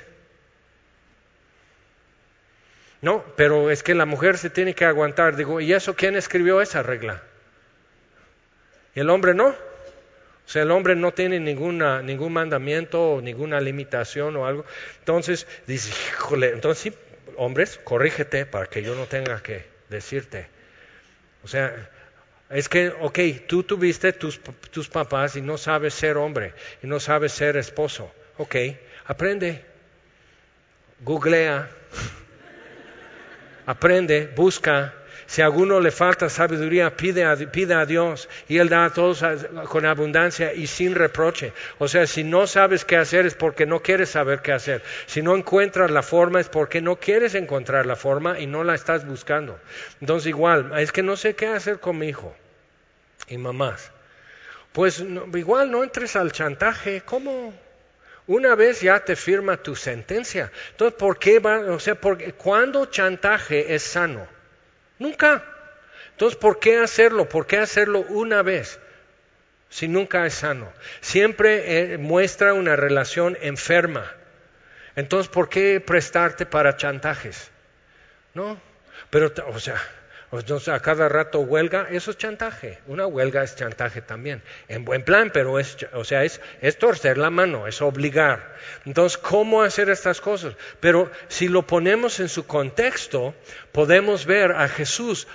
No, pero es que la mujer se tiene que aguantar. Digo, ¿y eso quién escribió esa regla? ¿Y el hombre no? O sea, el hombre no tiene ningún mandamiento o ninguna limitación o algo. Entonces, dice, híjole, entonces sí, hombres, corrígete para que yo no tenga que decirte. O sea, es que, ok, tú tuviste tus papás y no sabes ser hombre y no sabes ser esposo. Ok, aprende, googlea, aprende, busca. Si a alguno le falta sabiduría, pide a Dios y Él da a todos con abundancia y sin reproche. O sea, si no sabes qué hacer es porque no quieres saber qué hacer. Si no encuentras la forma es porque no quieres encontrar la forma y no la estás buscando. Entonces igual, es que no sé qué hacer con mi hijo y mamás. Pues igual no entres al chantaje. ¿Cómo? Una vez ya te firma tu sentencia. Entonces, ¿por qué ¿cuándo chantaje es sano? Nunca. Entonces, ¿por qué hacerlo? ¿Por qué hacerlo una vez? Si nunca es sano. Siempre muestra una relación enferma. Entonces, ¿por qué prestarte para chantajes? No. Pero, entonces a cada rato huelga, eso es chantaje. Una huelga es chantaje también. En buen plan, pero es torcer la mano, es obligar. Entonces, ¿cómo hacer estas cosas? Pero si lo ponemos en su contexto, podemos ver a Jesús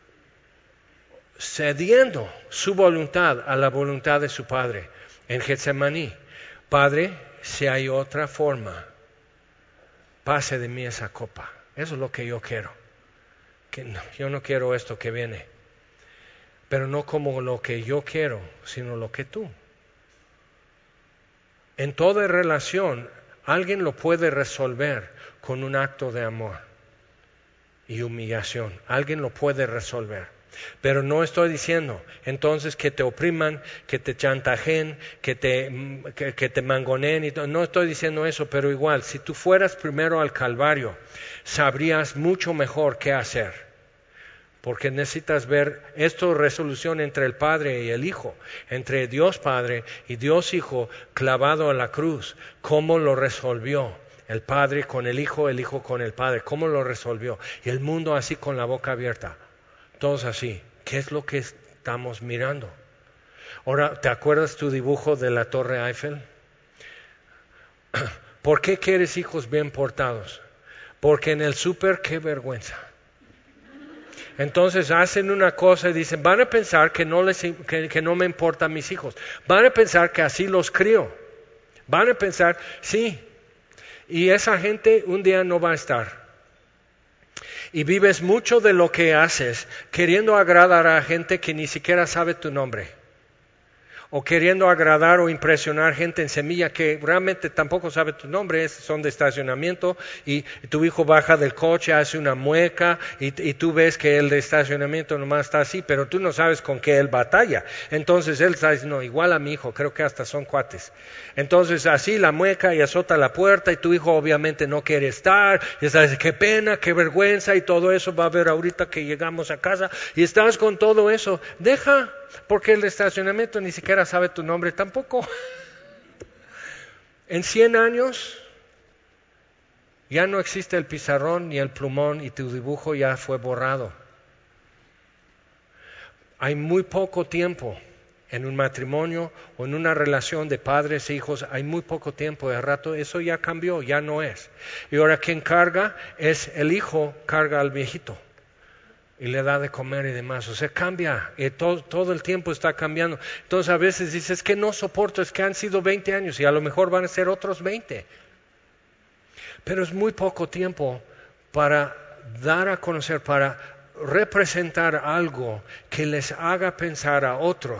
cediendo su voluntad a la voluntad de su Padre en Getsemaní. Padre, si hay otra forma, pase de mí esa copa. Eso es lo que yo quiero. Yo no quiero esto que viene, pero no como lo que yo quiero, sino lo que tú. En toda relación, alguien lo puede resolver con un acto de amor y humillación. Alguien lo puede resolver. Pero no estoy diciendo entonces que te opriman, que te chantajeen, que te mangoneen y todo. No estoy diciendo eso, pero igual, si tú fueras primero al Calvario, sabrías mucho mejor qué hacer. Porque necesitas ver esto, resolución entre el Padre y el Hijo, entre Dios Padre y Dios Hijo clavado a la cruz. ¿Cómo lo resolvió? El Padre con el Hijo con el Padre. ¿Cómo lo resolvió? Y el mundo así con la boca abierta. Todos así. ¿Qué es lo que estamos mirando? Ahora, ¿te acuerdas tu dibujo de la Torre Eiffel? ¿Por qué quieres hijos bien portados? Porque en el súper, qué vergüenza. Entonces hacen una cosa y dicen, van a pensar que no me importan mis hijos. Van a pensar que así los crío. Van a pensar, sí. Y esa gente un día no va a estar. Y vives mucho de lo que haces queriendo agradar a gente que ni siquiera sabe tu nombre. O queriendo agradar o impresionar gente en Semilla que realmente tampoco sabe tu nombre, son de estacionamiento, y tu hijo baja del coche, hace una mueca, y tú ves que el de estacionamiento nomás está así, pero tú no sabes con qué él batalla. Entonces él está diciendo, no, igual a mi hijo, creo que hasta son cuates. Entonces así la mueca y azota la puerta, y tu hijo obviamente no quiere estar, y está diciendo, qué pena, qué vergüenza, y todo eso va a ver ahorita que llegamos a casa, y estás con todo eso. Deja. Porque el estacionamiento ni siquiera sabe tu nombre tampoco. En 100 años ya no existe el pizarrón ni el plumón y tu dibujo ya fue borrado. Hay muy poco tiempo en un matrimonio o en una relación de padres e hijos, hay muy poco tiempo. De rato eso ya cambió, ya no es. Y ahora quien carga es el hijo, carga al viejito. Y le da de comer y demás. O sea, cambia. Y todo el tiempo está cambiando. Entonces a veces dices, es que no soporto, es que han sido 20 años y a lo mejor van a ser otros 20. Pero es muy poco tiempo para dar a conocer, para representar algo que les haga pensar a otros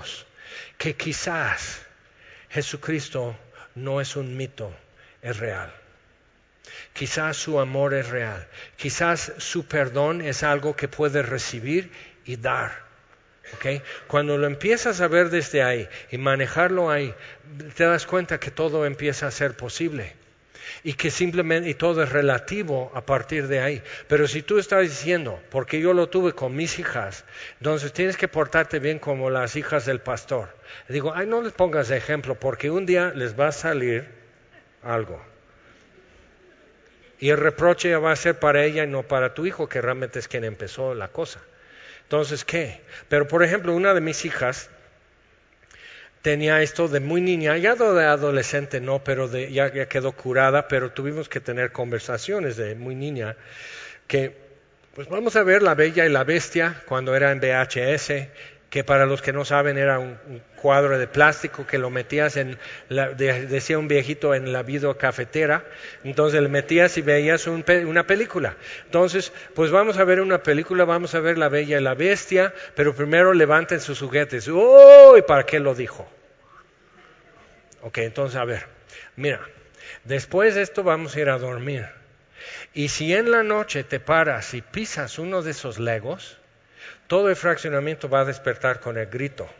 que quizás Jesucristo no es un mito, es real. Quizás su amor es real. Quizás su perdón es algo que puedes recibir y dar. ¿Okay? Cuando lo empiezas a ver desde ahí y manejarlo ahí, te das cuenta que todo empieza a ser posible. Y que simplemente, y todo es relativo a partir de ahí. Pero si tú estás diciendo, porque yo lo tuve con mis hijas, entonces tienes que portarte bien como las hijas del pastor. Digo, no les pongas de ejemplo, porque un día les va a salir algo. Y el reproche va a ser para ella y no para tu hijo, que realmente es quien empezó la cosa. Entonces, ¿qué? Pero, por ejemplo, una de mis hijas tenía esto de muy niña, ya de adolescente no, pero ya quedó curada, pero tuvimos que tener conversaciones de muy niña, que pues vamos a ver La Bella y la Bestia cuando era en VHS, que para los que no saben era un cuadro de plástico que lo metías decía un viejito, en la videocafetera, entonces le metías y veías una película. Entonces, pues vamos a ver una película, vamos a ver La Bella y la Bestia, pero primero levanten sus juguetes. ¡Uy! ¿Para qué lo dijo? Ok, entonces a ver, mira, después de esto vamos a ir a dormir. Y si en la noche te paras y pisas uno de esos legos, todo el fraccionamiento va a despertar con el grito.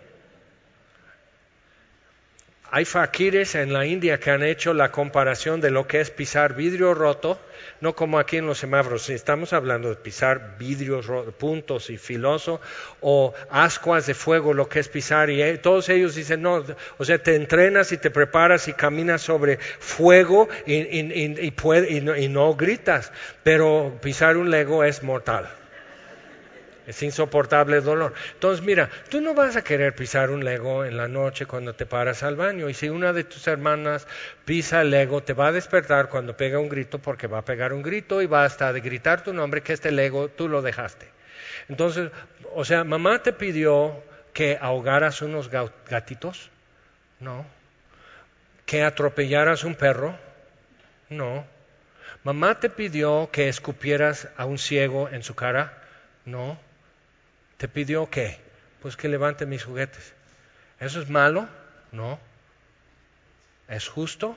Hay faquires en la India que han hecho la comparación de lo que es pisar vidrio roto, no como aquí en los semáforos, estamos hablando de pisar vidrios rotos, puntos y filoso, o ascuas de fuego, lo que es pisar, y todos ellos dicen, no, o sea, te entrenas y te preparas y caminas sobre fuego y no gritas, pero pisar un lego es mortal. Es insoportable el dolor. Entonces, mira, tú no vas a querer pisar un lego en la noche cuando te paras al baño. Y si una de tus hermanas pisa el lego, te va a despertar cuando pega un grito, porque va a pegar un grito y va hasta de gritar tu nombre, que este lego tú lo dejaste. Entonces, o sea, ¿mamá te pidió que ahogaras unos gatitos? No. ¿Que atropellaras un perro? No. ¿Mamá te pidió que escupieras a un ciego en su cara? No. ¿Te pidió qué? Pues que levante mis juguetes. ¿Eso es malo? No. ¿Es justo?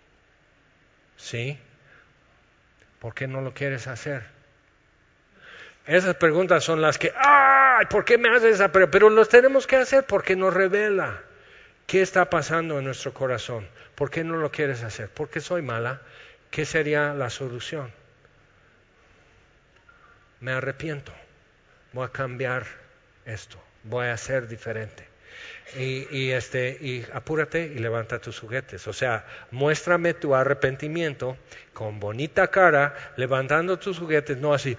Sí. ¿Por qué no lo quieres hacer? Esas preguntas son las que, ¡ay! ¿Por qué me haces esa? Pero los tenemos que hacer porque nos revela qué está pasando en nuestro corazón. ¿Por qué no lo quieres hacer? ¿Porque soy mala? ¿Qué sería la solución? Me arrepiento. Voy a cambiar esto, voy a ser diferente. Y apúrate y levanta tus juguetes. O sea, muéstrame tu arrepentimiento con bonita cara, levantando tus juguetes, no así,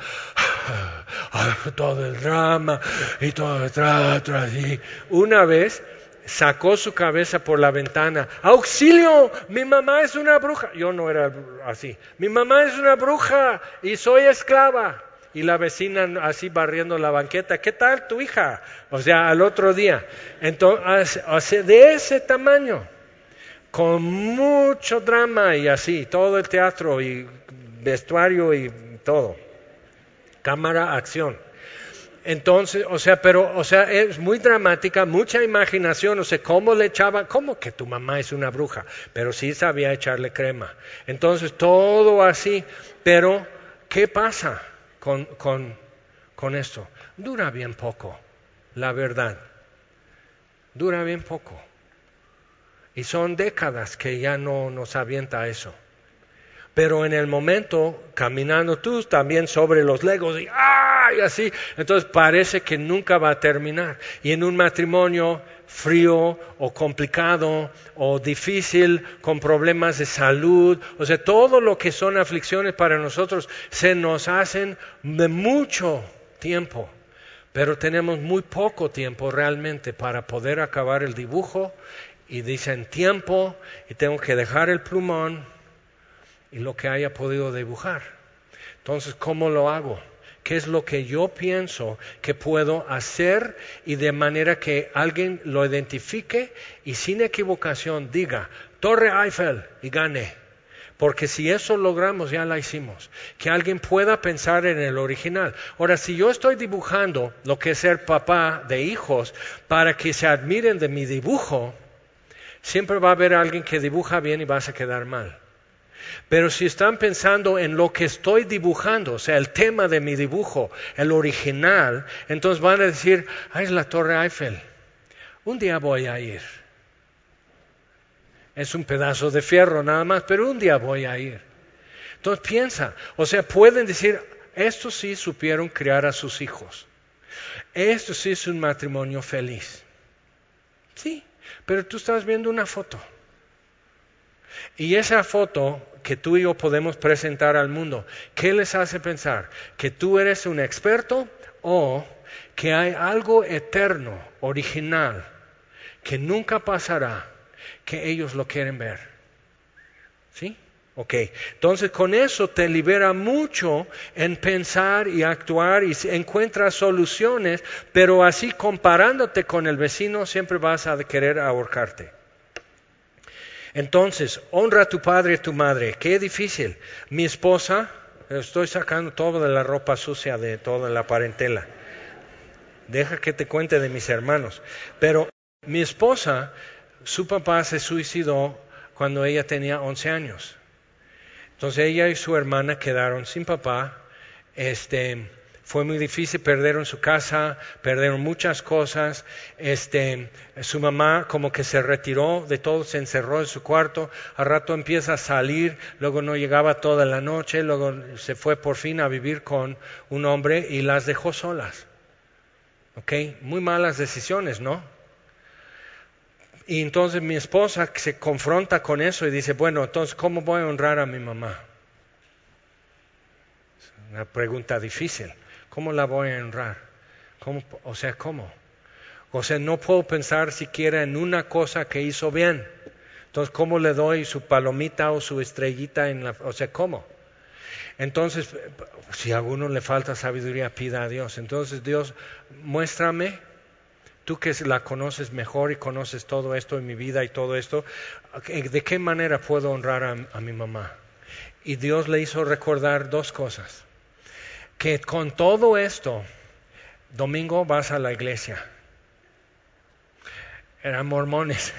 todo el drama y todo el trato así. Una vez sacó su cabeza por la ventana, ¡auxilio! Mi mamá es una bruja. Yo no era así. Mi mamá es una bruja y soy esclava. Y la vecina así barriendo la banqueta, ¿qué tal tu hija? O sea, al otro día. Entonces, de ese tamaño, con mucho drama y así, todo el teatro y vestuario y todo. Cámara, acción. Entonces, es muy dramática, mucha imaginación, o sea, ¿cómo le echaba? ¿Cómo que tu mamá es una bruja? Pero sí sabía echarle crema. Entonces, todo así, pero ¿qué pasa con esto? Dura bien poco, la verdad. Dura bien poco. Y son décadas que ya no nos avienta eso. Pero en el momento, caminando tú también sobre los legos y ¡ay! Así, entonces parece que nunca va a terminar. Y en un matrimonio frío o complicado o difícil, con problemas de salud, o sea, todo lo que son aflicciones para nosotros se nos hacen de mucho tiempo. Pero tenemos muy poco tiempo realmente para poder acabar el dibujo. Y dicen tiempo y tengo que dejar el plumón y lo que haya podido dibujar. Entonces, ¿cómo lo hago? ¿Qué es lo que yo pienso que puedo hacer y de manera que alguien lo identifique y sin equivocación diga Torre Eiffel y gane? Porque si eso logramos, ya la hicimos. Que alguien pueda pensar en el original. Ahora, si yo estoy dibujando lo que es ser papá de hijos para que se admiren de mi dibujo, siempre va a haber alguien que dibuja bien y vas a quedar mal. Pero si están pensando en lo que estoy dibujando, o sea, el tema de mi dibujo, el original, entonces van a decir, es la Torre Eiffel. Un día voy a ir. Es un pedazo de fierro nada más, pero un día voy a ir. Entonces piensa, o sea, pueden decir, estos sí supieron criar a sus hijos. Esto sí es un matrimonio feliz. Sí, pero tú estás viendo una foto. Y esa foto que tú y yo podemos presentar al mundo, ¿qué les hace pensar? ¿Que tú eres un experto o que hay algo eterno, original, que nunca pasará, que ellos lo quieren ver? ¿Sí? Ok. Entonces con eso te libera mucho en pensar y actuar y encuentras soluciones, pero así comparándote con el vecino siempre vas a querer ahorcarte. Entonces, honra a tu padre y a tu madre. Qué difícil. Mi esposa, estoy sacando toda la ropa sucia de toda la parentela. Deja que te cuente de mis hermanos. Pero mi esposa, su papá se suicidó cuando ella tenía 11 años. Entonces ella y su hermana quedaron sin papá. Fue muy difícil, perdieron su casa, perdieron muchas cosas. Su mamá como que se retiró de todo, se encerró en su cuarto. Al rato empieza a salir, luego no llegaba toda la noche, luego se fue por fin a vivir con un hombre y las dejó solas. ¿Ok? Muy malas decisiones, ¿no? Y entonces mi esposa se confronta con eso y dice, bueno, entonces, ¿cómo voy a honrar a mi mamá? Es una pregunta difícil. ¿Cómo la voy a honrar? ¿Cómo? O sea, no puedo pensar siquiera en una cosa que hizo bien. Entonces, ¿cómo le doy su palomita o su estrellita ¿cómo? Entonces, si a alguno le falta sabiduría, pida a Dios. Entonces, Dios, muéstrame, tú que la conoces mejor y conoces todo esto en mi vida y todo esto, ¿de qué manera puedo honrar a mi mamá? Y Dios le hizo recordar dos cosas. Que con todo esto, domingo vas a la iglesia. Eran mormones.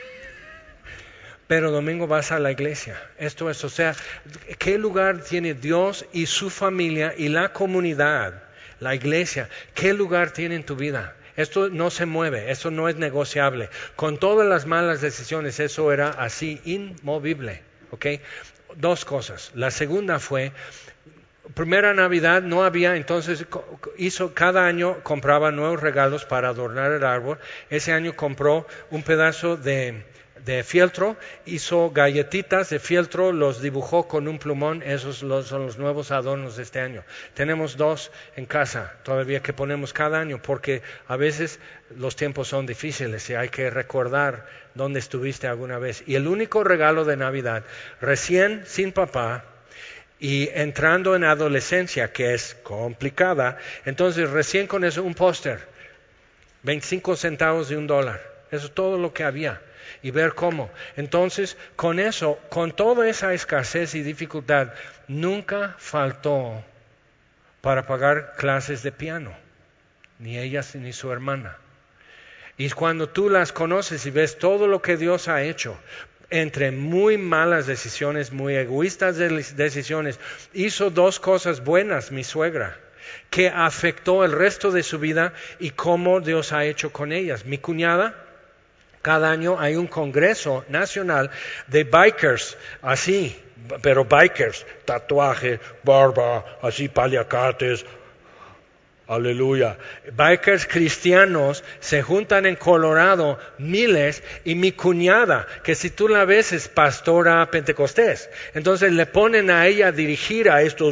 Pero domingo vas a la iglesia. Esto es, o sea, ¿qué lugar tiene Dios y su familia y la comunidad, la iglesia? ¿Qué lugar tiene en tu vida? Esto no se mueve, eso no es negociable. Con todas las malas decisiones, eso era así, inmovible. ¿Ok? Dos cosas. La segunda fue, primera Navidad no había, entonces cada año compraba nuevos regalos para adornar el árbol. Ese año compró un pedazo de fieltro, hizo galletitas de fieltro, los dibujó con un plumón. Esos son los nuevos adornos de este año. Tenemos 2 en casa todavía que ponemos cada año porque a veces los tiempos son difíciles y hay que recordar dónde estuviste alguna vez. Y el único regalo de Navidad, recién sin papá, y entrando en adolescencia, que es complicada, entonces recién con eso un póster, 25 centavos de $1, eso es todo lo que había, y ver cómo. Entonces, con eso, con toda esa escasez y dificultad, nunca faltó para pagar clases de piano, ni ellas ni su hermana. Y cuando tú las conoces y ves todo lo que Dios ha hecho, entre muy malas decisiones, muy egoístas decisiones, hizo 2 cosas buenas mi suegra, que afectó el resto de su vida y cómo Dios ha hecho con ellas. Mi cuñada, cada año hay un congreso nacional de bikers, así, pero bikers, tatuaje, barba, así paliacates. Aleluya. Bikers cristianos se juntan en Colorado, miles, y mi cuñada, que si tú la ves es pastora pentecostés. Entonces le ponen a ella a dirigir a estos,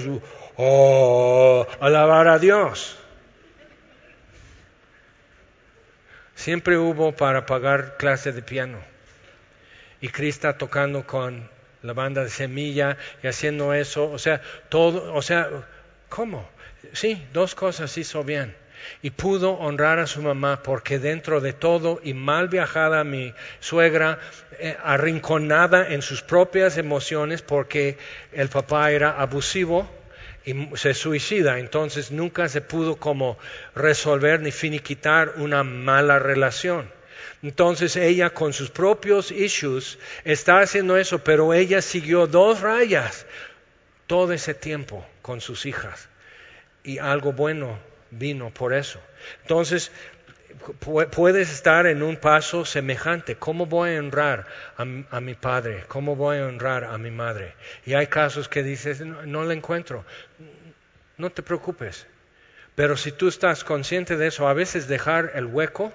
alabar a Dios. Siempre hubo para pagar clase de piano. Y Cris está tocando con la banda de Semilla y haciendo eso, todo, ¿cómo? Sí, 2 cosas hizo bien. Y pudo honrar a su mamá porque dentro de todo y mal viajada mi suegra, arrinconada en sus propias emociones porque el papá era abusivo y se suicida, entonces nunca se pudo como resolver ni finiquitar una mala relación. Entonces ella con sus propios issues está haciendo eso, pero ella siguió 2 rayas todo ese tiempo con sus hijas y algo bueno vino por eso. Entonces puedes estar en un paso semejante. ¿Cómo voy a honrar a mi padre? ¿Cómo voy a honrar a mi madre? Y hay casos que dices, no la encuentro. No te preocupes. Pero si tú estás consciente de eso, a veces dejar el hueco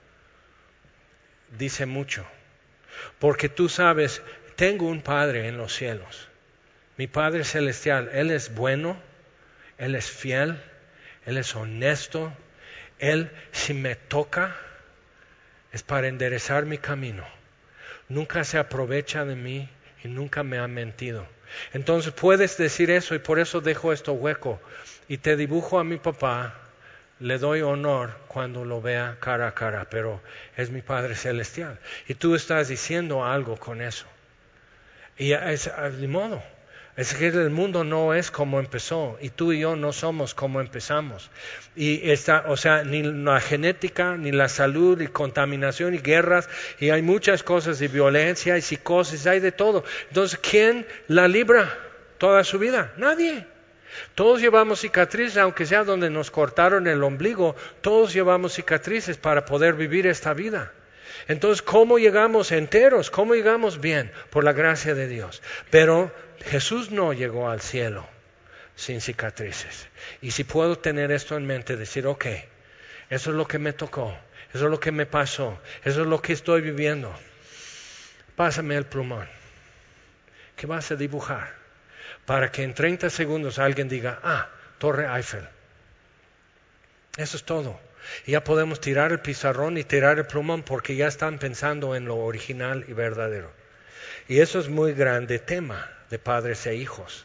dice mucho. Porque tú sabes, tengo un Padre en los cielos. Mi Padre Celestial, Él es bueno, Él es fiel, Él es honesto. Él, si me toca, es para enderezar mi camino. Nunca se aprovecha de mí y nunca me ha mentido. Entonces puedes decir eso y por eso dejo esto hueco. Y te dibujo a mi papá, le doy honor cuando lo vea cara a cara, pero es mi Padre Celestial. Y tú estás diciendo algo con eso. Y es de modo. Es que el mundo no es como empezó y tú y yo no somos como empezamos. Y ni la genética, ni la salud, y contaminación, y guerras, y hay muchas cosas, y violencia, y psicosis, hay de todo. Entonces, ¿quién la libra toda su vida? Nadie. Todos llevamos cicatrices, aunque sea donde nos cortaron el ombligo, todos llevamos cicatrices para poder vivir esta vida. Entonces, ¿cómo llegamos enteros? ¿Cómo llegamos bien? Por la gracia de Dios. Pero Jesús no llegó al cielo sin cicatrices. Y si puedo tener esto en mente, decir, ok, eso es lo que me tocó, eso es lo que me pasó, eso es lo que estoy viviendo. Pásame el plumón. ¿Qué vas a dibujar? Para que en 30 segundos alguien diga, Torre Eiffel. Eso es todo. Y ya podemos tirar el pizarrón y tirar el plumón porque ya están pensando en lo original y verdadero. Y eso es muy grande tema de padres e hijos.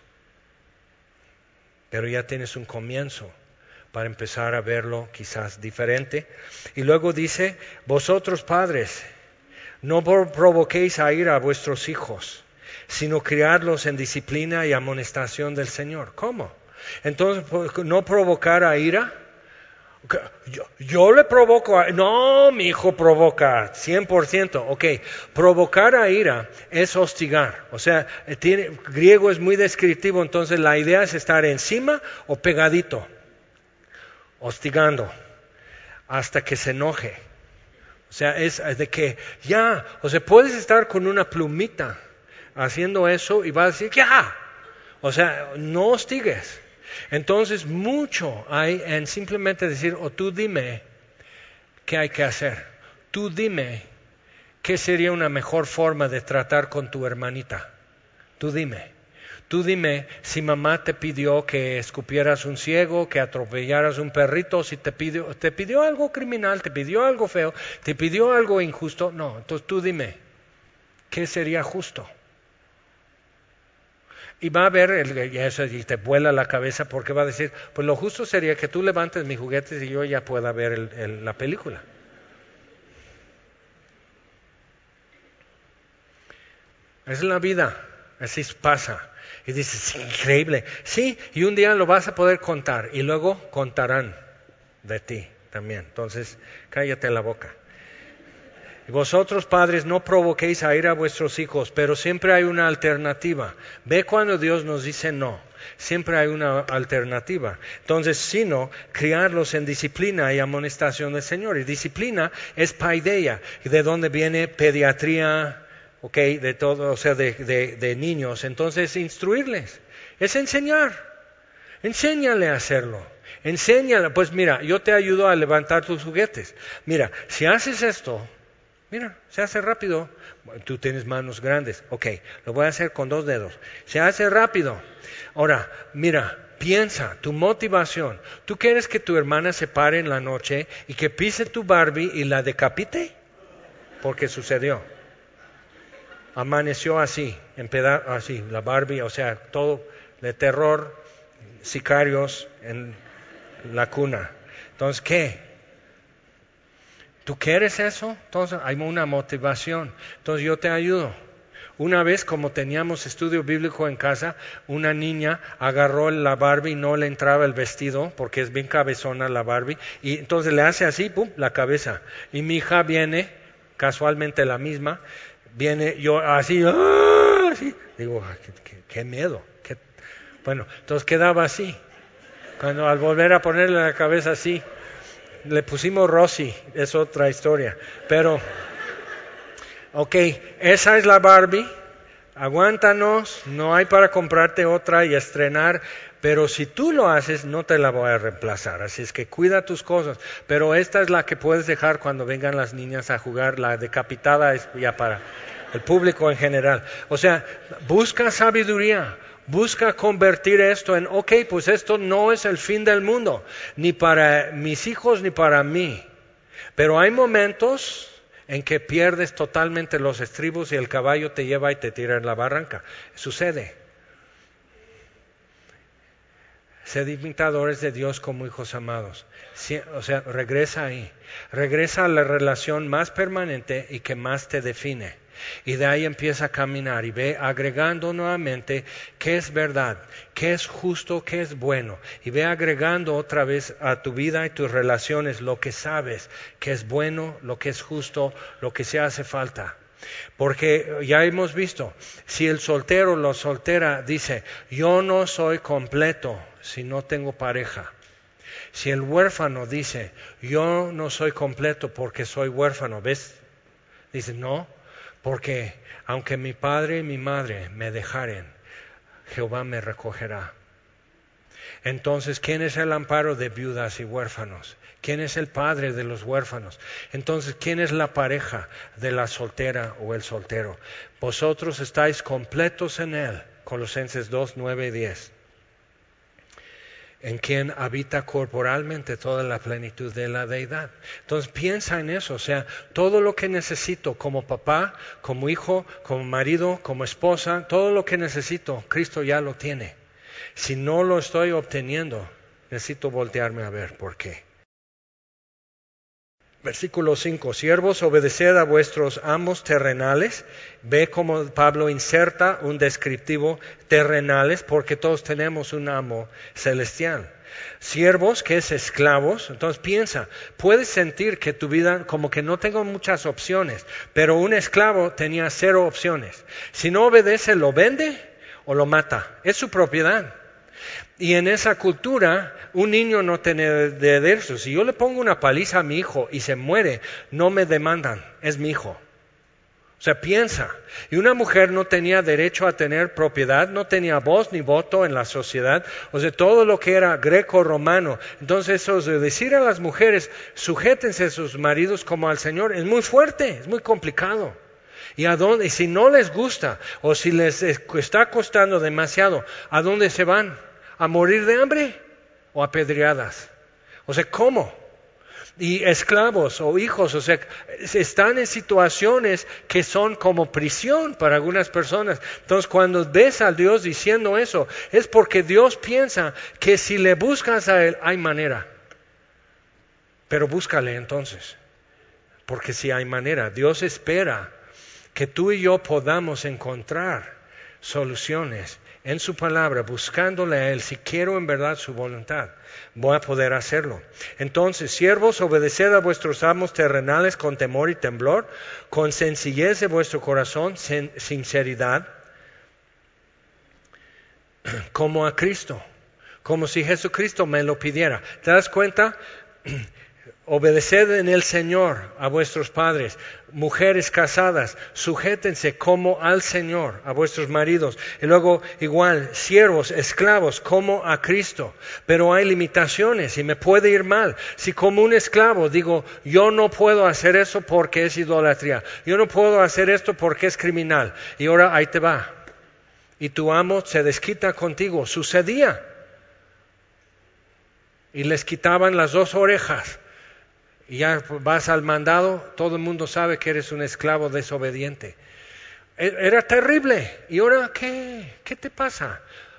Pero ya tienes un comienzo para empezar a verlo quizás diferente. Y luego dice, vosotros padres, no provoquéis a ira a vuestros hijos, sino criadlos en disciplina y amonestación del Señor. ¿Cómo? Entonces, ¿no provocar a ira? Yo le provoco no, mi hijo provoca 100%. Ok, provocar a ira es hostigar. O sea, griego es muy descriptivo, entonces la idea es estar encima o pegadito, hostigando hasta que se enoje. O sea, es de que puedes estar con una plumita haciendo eso y vas a decir ya. O sea, no hostigues. Entonces mucho hay en simplemente decir, tú dime qué hay que hacer. Tú dime qué sería una mejor forma de tratar con tu hermanita. Tú dime si mamá te pidió que escupieras un ciego, que atropellaras un perrito, si te pidió algo criminal, te pidió algo feo, te pidió algo injusto. No, entonces tú dime qué sería justo. Y va a ver y te vuela la cabeza porque va a decir, pues lo justo sería que tú levantes mis juguetes y yo ya pueda ver la película. Es la vida, así pasa. Y dices, increíble. Sí, y un día lo vas a poder contar y luego contarán de ti también. Entonces, cállate la boca. Y vosotros padres no provoquéis a ira a vuestros hijos, pero siempre hay una alternativa. Ve cuando Dios nos dice no, siempre hay una alternativa. Entonces, sino criarlos en disciplina y amonestación del Señor. Y disciplina es paideia, de donde viene pediatría, de todo, o sea, de niños. Entonces, instruirles, es enseñar, enséñale a hacerlo. Enséñale, pues mira, yo te ayudo a levantar tus juguetes. Mira, si haces esto, mira, se hace rápido. Tú tienes manos grandes. Ok, lo voy a hacer con 2 dedos. Se hace rápido. Ahora, mira, piensa, tu motivación. ¿Tú quieres que tu hermana se pare en la noche y que pise tu Barbie y la decapite? Porque sucedió. Amaneció así, así, la Barbie, o sea, todo de terror, sicarios en la cuna. Entonces, ¿qué? ¿Tú quieres eso? Entonces hay una motivación. Entonces yo te ayudo. Una vez, como teníamos estudio bíblico en casa, una niña agarró la Barbie y no le entraba el vestido porque es bien cabezona la Barbie, y entonces le hace así, pum, la cabeza. Y mi hija viene, casualmente la misma, viene yo así, ¡ah! Así. Digo, qué miedo. Bueno, entonces quedaba así. Cuando al volver a ponerle la cabeza así, le pusimos Rosy, es otra historia. Pero, ok, esa es la Barbie, aguántanos, no hay para comprarte otra y estrenar, pero si tú lo haces, no te la voy a reemplazar, así es que cuida tus cosas. Pero esta es la que puedes dejar cuando vengan las niñas a jugar, la decapitada es ya para el público en general. O sea, busca sabiduría. Busca convertir esto en, ok, pues esto no es el fin del mundo, ni para mis hijos ni para mí. Pero hay momentos en que pierdes totalmente los estribos y el caballo te lleva y te tira en la barranca. Sucede. Sed imitadores de Dios como hijos amados. O sea, regresa ahí. Regresa a la relación más permanente y que más te define. Y de ahí empieza a caminar y ve agregando nuevamente qué es verdad, qué es justo, qué es bueno. Y ve agregando otra vez a tu vida y tus relaciones lo que sabes, que es bueno, lo que es justo, lo que se hace falta. Porque ya hemos visto, si el soltero o la soltera dice, yo no soy completo si no tengo pareja. Si el huérfano dice, yo no soy completo porque soy huérfano, ¿ves? Dice, no. Porque aunque mi padre y mi madre me dejaren, Jehová me recogerá. Entonces, ¿quién es el amparo de viudas y huérfanos? ¿Quién es el padre de los huérfanos? Entonces, ¿quién es la pareja de la soltera o el soltero? Vosotros estáis completos en Él. Colosenses 2, 9 y 10. En quien habita corporalmente toda la plenitud de la deidad. Entonces piensa en eso, o sea, todo lo que necesito como papá, como hijo, como marido, como esposa, todo lo que necesito, Cristo ya lo tiene. Si no lo estoy obteniendo, necesito voltearme a ver por qué. Versículo 5, siervos, obedeced a vuestros amos terrenales. Ve cómo Pablo inserta un descriptivo terrenales, porque todos tenemos un amo celestial. Siervos, que es esclavos. Entonces piensa, puedes sentir que tu vida como que no tengo muchas opciones, pero un esclavo tenía 0 opciones. Si no obedece, lo vende o lo mata. Es su propiedad. Y en esa cultura, un niño no tiene derechos. Si yo le pongo una paliza a mi hijo y se muere, no me demandan, es mi hijo. O sea, piensa. Y una mujer no tenía derecho a tener propiedad, no tenía voz ni voto en la sociedad. O sea, todo lo que era greco-romano. Entonces, eso de decir a las mujeres, sujétense a sus maridos como al Señor, es muy fuerte, es muy complicado. ¿Y a dónde? Y si no les gusta, o si les está costando demasiado, ¿a dónde se van? ¿A morir de hambre o apedreadas? O sea, ¿cómo? Y esclavos o hijos, o sea, están en situaciones que son como prisión para algunas personas. Entonces, cuando ves a Dios diciendo eso, es porque Dios piensa que si le buscas a Él, hay manera. Pero búscale entonces, porque si hay manera, Dios espera que tú y yo podamos encontrar soluciones en su palabra, buscándole a Él. Si quiero en verdad su voluntad, voy a poder hacerlo. Entonces, siervos, obedeced a vuestros amos terrenales con temor y temblor, con sencillez de vuestro corazón, sinceridad, como a Cristo, como si Jesucristo me lo pidiera. ¿Te das cuenta? Obedeced en el Señor a vuestros padres. Mujeres casadas, sujétense como al Señor, a vuestros maridos. Y luego igual, siervos, esclavos, como a Cristo. Pero hay limitaciones y me puede ir mal. Si como un esclavo digo, yo no puedo hacer eso porque es idolatría. Yo no puedo hacer esto porque es criminal. Y ahora ahí te va. Y tu amo se desquita contigo. Sucedía. Y les quitaban las 2 orejas. Y ya vas al mandado, todo el mundo sabe que eres un esclavo desobediente. Era terrible. ¿Y ahora qué? ¿Qué te pasa?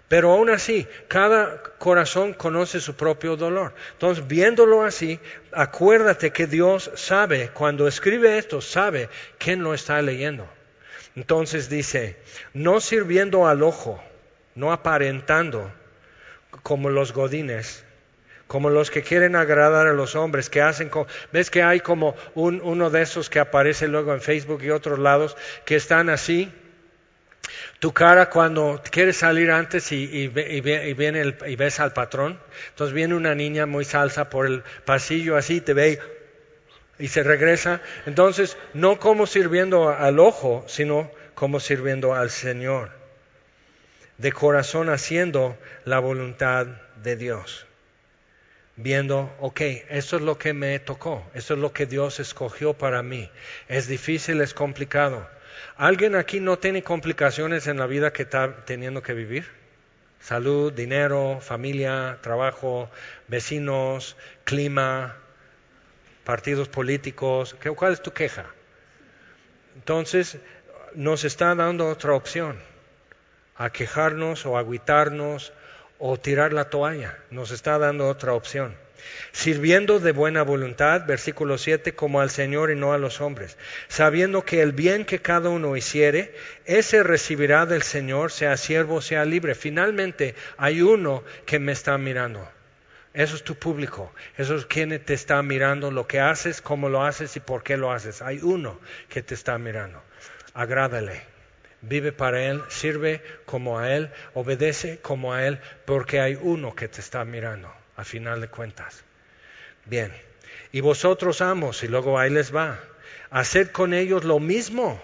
Pero aún así, cada corazón conoce su propio dolor. Entonces, viéndolo así, acuérdate que Dios sabe, cuando escribe esto, sabe quién lo está leyendo. Entonces dice, no sirviendo al ojo, no aparentando como los godines, como los que quieren agradar a los hombres, que hacen ves que hay como uno de esos que aparece luego en Facebook y otros lados, que están así. Tu cara cuando quieres salir antes y ves al patrón, entonces viene una niña muy salsa por el pasillo así, te ve y se regresa. Entonces, no como sirviendo al ojo, sino como sirviendo al Señor, de corazón haciendo la voluntad de Dios. Viendo, esto es lo que me tocó, esto es lo que Dios escogió para mí. Es difícil, es complicado. ¿Alguien aquí no tiene complicaciones en la vida que está teniendo que vivir? Salud, dinero, familia, trabajo, vecinos, clima, partidos políticos. ¿Cuál es tu queja? Entonces, nos está dando otra opción, a quejarnos o agüitarnos o tirar la toalla. Nos está dando otra opción. Sirviendo de buena voluntad, versículo 7, como al Señor y no a los hombres, sabiendo que el bien que cada uno hiciere, ese recibirá del Señor, sea siervo, sea libre. Finalmente, hay uno que me está mirando. Eso es tu público. Eso es quien te está mirando, lo que haces, cómo lo haces y por qué lo haces. Hay uno que te está mirando. Agrádale. Vive para Él, sirve como a Él, obedece como a Él, porque hay uno que te está mirando, a final de cuentas. Bien, y vosotros amos, y luego ahí les va, haced con ellos lo mismo.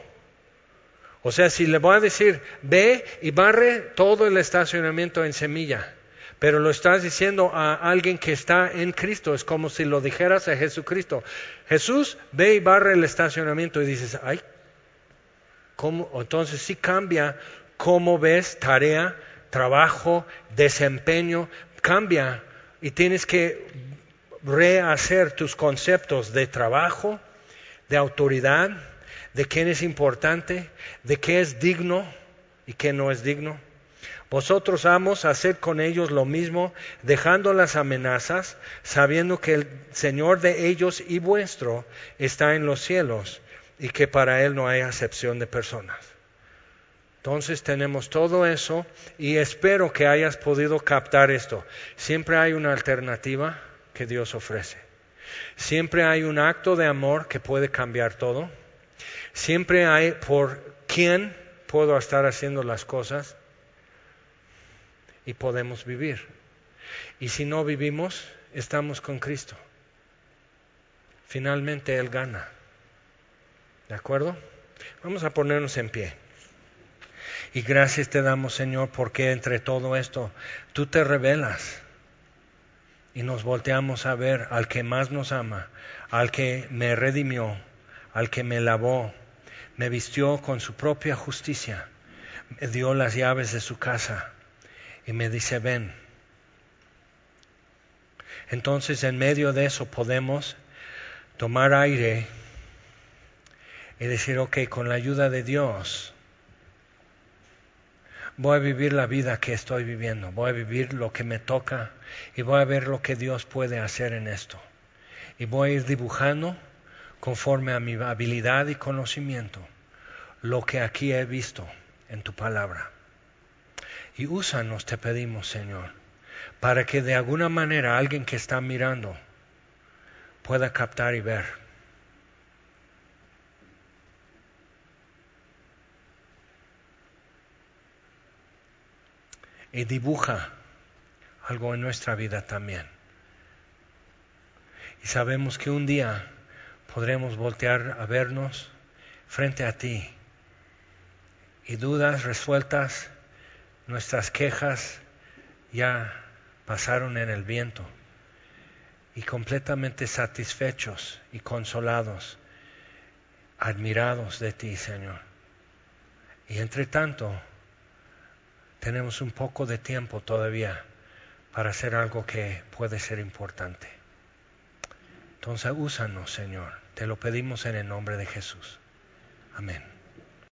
O sea, si le voy a decir, ve y barre todo el estacionamiento en Semilla, pero lo estás diciendo a alguien que está en Cristo, es como si lo dijeras a Jesucristo. Jesús, ve y barre el estacionamiento, y dices, ay, ¿cómo? Entonces sí cambia cómo ves tarea, trabajo, desempeño, cambia y tienes que rehacer tus conceptos de trabajo, de autoridad, de quién es importante, de qué es digno y qué no es digno. Vosotros, amos, haced con ellos lo mismo, dejando las amenazas, sabiendo que el Señor de ellos y vuestro está en los cielos, y que para Él no hay acepción de personas. Entonces tenemos todo eso y espero que hayas podido captar esto. Siempre hay una alternativa que Dios ofrece. Siempre hay un acto de amor que puede cambiar todo. Siempre hay por quién puedo estar haciendo las cosas y podemos vivir. Y si no vivimos, estamos con Cristo. Finalmente Él gana. ¿De acuerdo? Vamos a ponernos en pie. Y gracias te damos, Señor, porque entre todo esto tú te revelas y nos volteamos a ver al que más nos ama, al que me redimió, al que me lavó, me vistió con su propia justicia, me dio las llaves de su casa y me dice, ven. Entonces, en medio de eso podemos tomar aire y decir, con la ayuda de Dios, voy a vivir la vida que estoy viviendo, voy a vivir lo que me toca y voy a ver lo que Dios puede hacer en esto. Y voy a ir dibujando conforme a mi habilidad y conocimiento lo que aquí he visto en tu palabra. Y úsanos, te pedimos, Señor, para que de alguna manera alguien que está mirando pueda captar y ver. Y dibuja algo en nuestra vida también. Y sabemos que un día podremos voltear a vernos frente a ti. Y dudas resueltas, nuestras quejas ya pasaron en el viento. Y completamente satisfechos y consolados, admirados de ti, Señor. Y entre tanto, tenemos un poco de tiempo todavía para hacer algo que puede ser importante. Entonces, úsanos, Señor. Te lo pedimos en el nombre de Jesús. Amén.